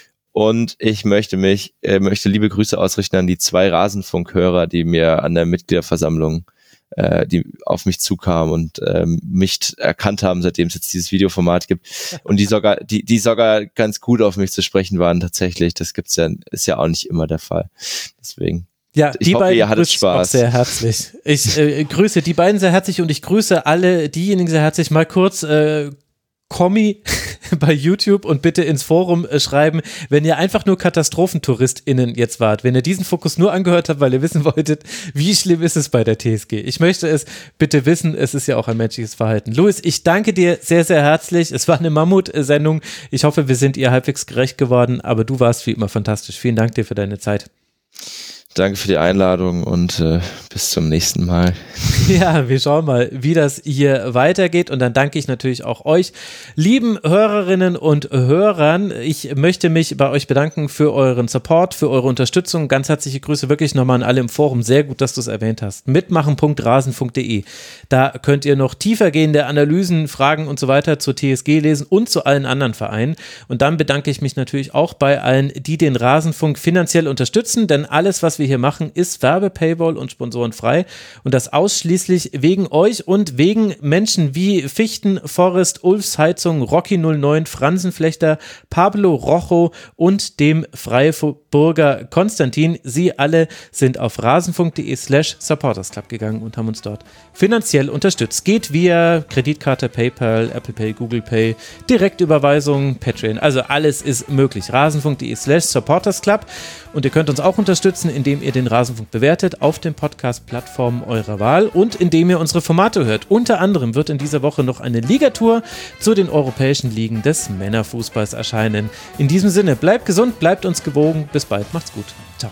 Speaker 4: Und ich möchte mich, äh, möchte liebe Grüße ausrichten an die zwei Rasenfunkhörer, die mir an der Mitgliederversammlung, äh, die auf mich zukamen und ähm, mich erkannt haben, seitdem es jetzt dieses Videoformat gibt. Und die sogar, die, die sogar ganz gut auf mich zu sprechen waren tatsächlich. Das gibt's ja, ist ja auch nicht immer der Fall. Deswegen.
Speaker 1: Ja,
Speaker 4: ich
Speaker 1: die
Speaker 4: hoffe,
Speaker 1: beiden
Speaker 4: ihr hattet Spaß.
Speaker 1: Auch sehr herzlich. Ich äh, grüße die beiden sehr herzlich und ich grüße alle diejenigen sehr herzlich. Mal kurz äh, Kommi bei YouTube und bitte ins Forum äh, schreiben, wenn ihr einfach nur KatastrophentouristInnen jetzt wart, wenn ihr diesen Fokus nur angehört habt, weil ihr wissen wolltet, wie schlimm ist es bei der T S G. Ich möchte es bitte wissen, es ist ja auch ein menschliches Verhalten. Louis, ich danke dir sehr, sehr herzlich. Es war eine Mammut-Sendung. Ich hoffe, wir sind ihr halbwegs gerecht geworden, aber du warst wie immer fantastisch. Vielen Dank dir für deine Zeit.
Speaker 4: Danke für die Einladung und äh, bis zum nächsten Mal.
Speaker 1: Ja, wir schauen mal, wie das hier weitergeht und dann danke ich natürlich auch euch, lieben Hörerinnen und Hörern. Ich möchte mich bei euch bedanken für euren Support, für eure Unterstützung. Ganz herzliche Grüße wirklich nochmal an alle im Forum. Sehr gut, dass du es erwähnt hast. mitmachen punkt rasen punkt de. Da könnt ihr noch tiefergehende Analysen, Fragen und so weiter zur T S G lesen und zu allen anderen Vereinen. Und dann bedanke ich mich natürlich auch bei allen, die den Rasenfunk finanziell unterstützen, denn alles, was wir hier machen, ist Werbe-, Paywall und sponsorenfrei und das ausschließlich wegen euch und wegen Menschen wie Fichten, Forrest, Ulfs Heizung, Rocky null neun, Fransenflechter, Pablo Rojo und dem Freiburger Konstantin. Sie alle sind auf rasenfunk.de slash supportersclub gegangen und haben uns dort finanziell unterstützt. Geht via Kreditkarte, PayPal, Apple Pay, Google Pay, Direktüberweisung, Patreon, also alles ist möglich. rasenfunk.de slash supportersclub und ihr könnt uns auch unterstützen, indem ihr den Rasenfunk bewertet auf den Podcast-Plattformen eurer Wahl und indem ihr unsere Formate hört. Unter anderem wird in dieser Woche noch eine Ligatour zu den europäischen Ligen des Männerfußballs erscheinen. In diesem Sinne, bleibt gesund, bleibt uns gewogen. Bis bald, macht's gut. Ciao.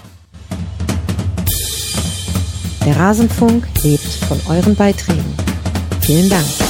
Speaker 2: Der Rasenfunk lebt von euren Beiträgen. Vielen Dank.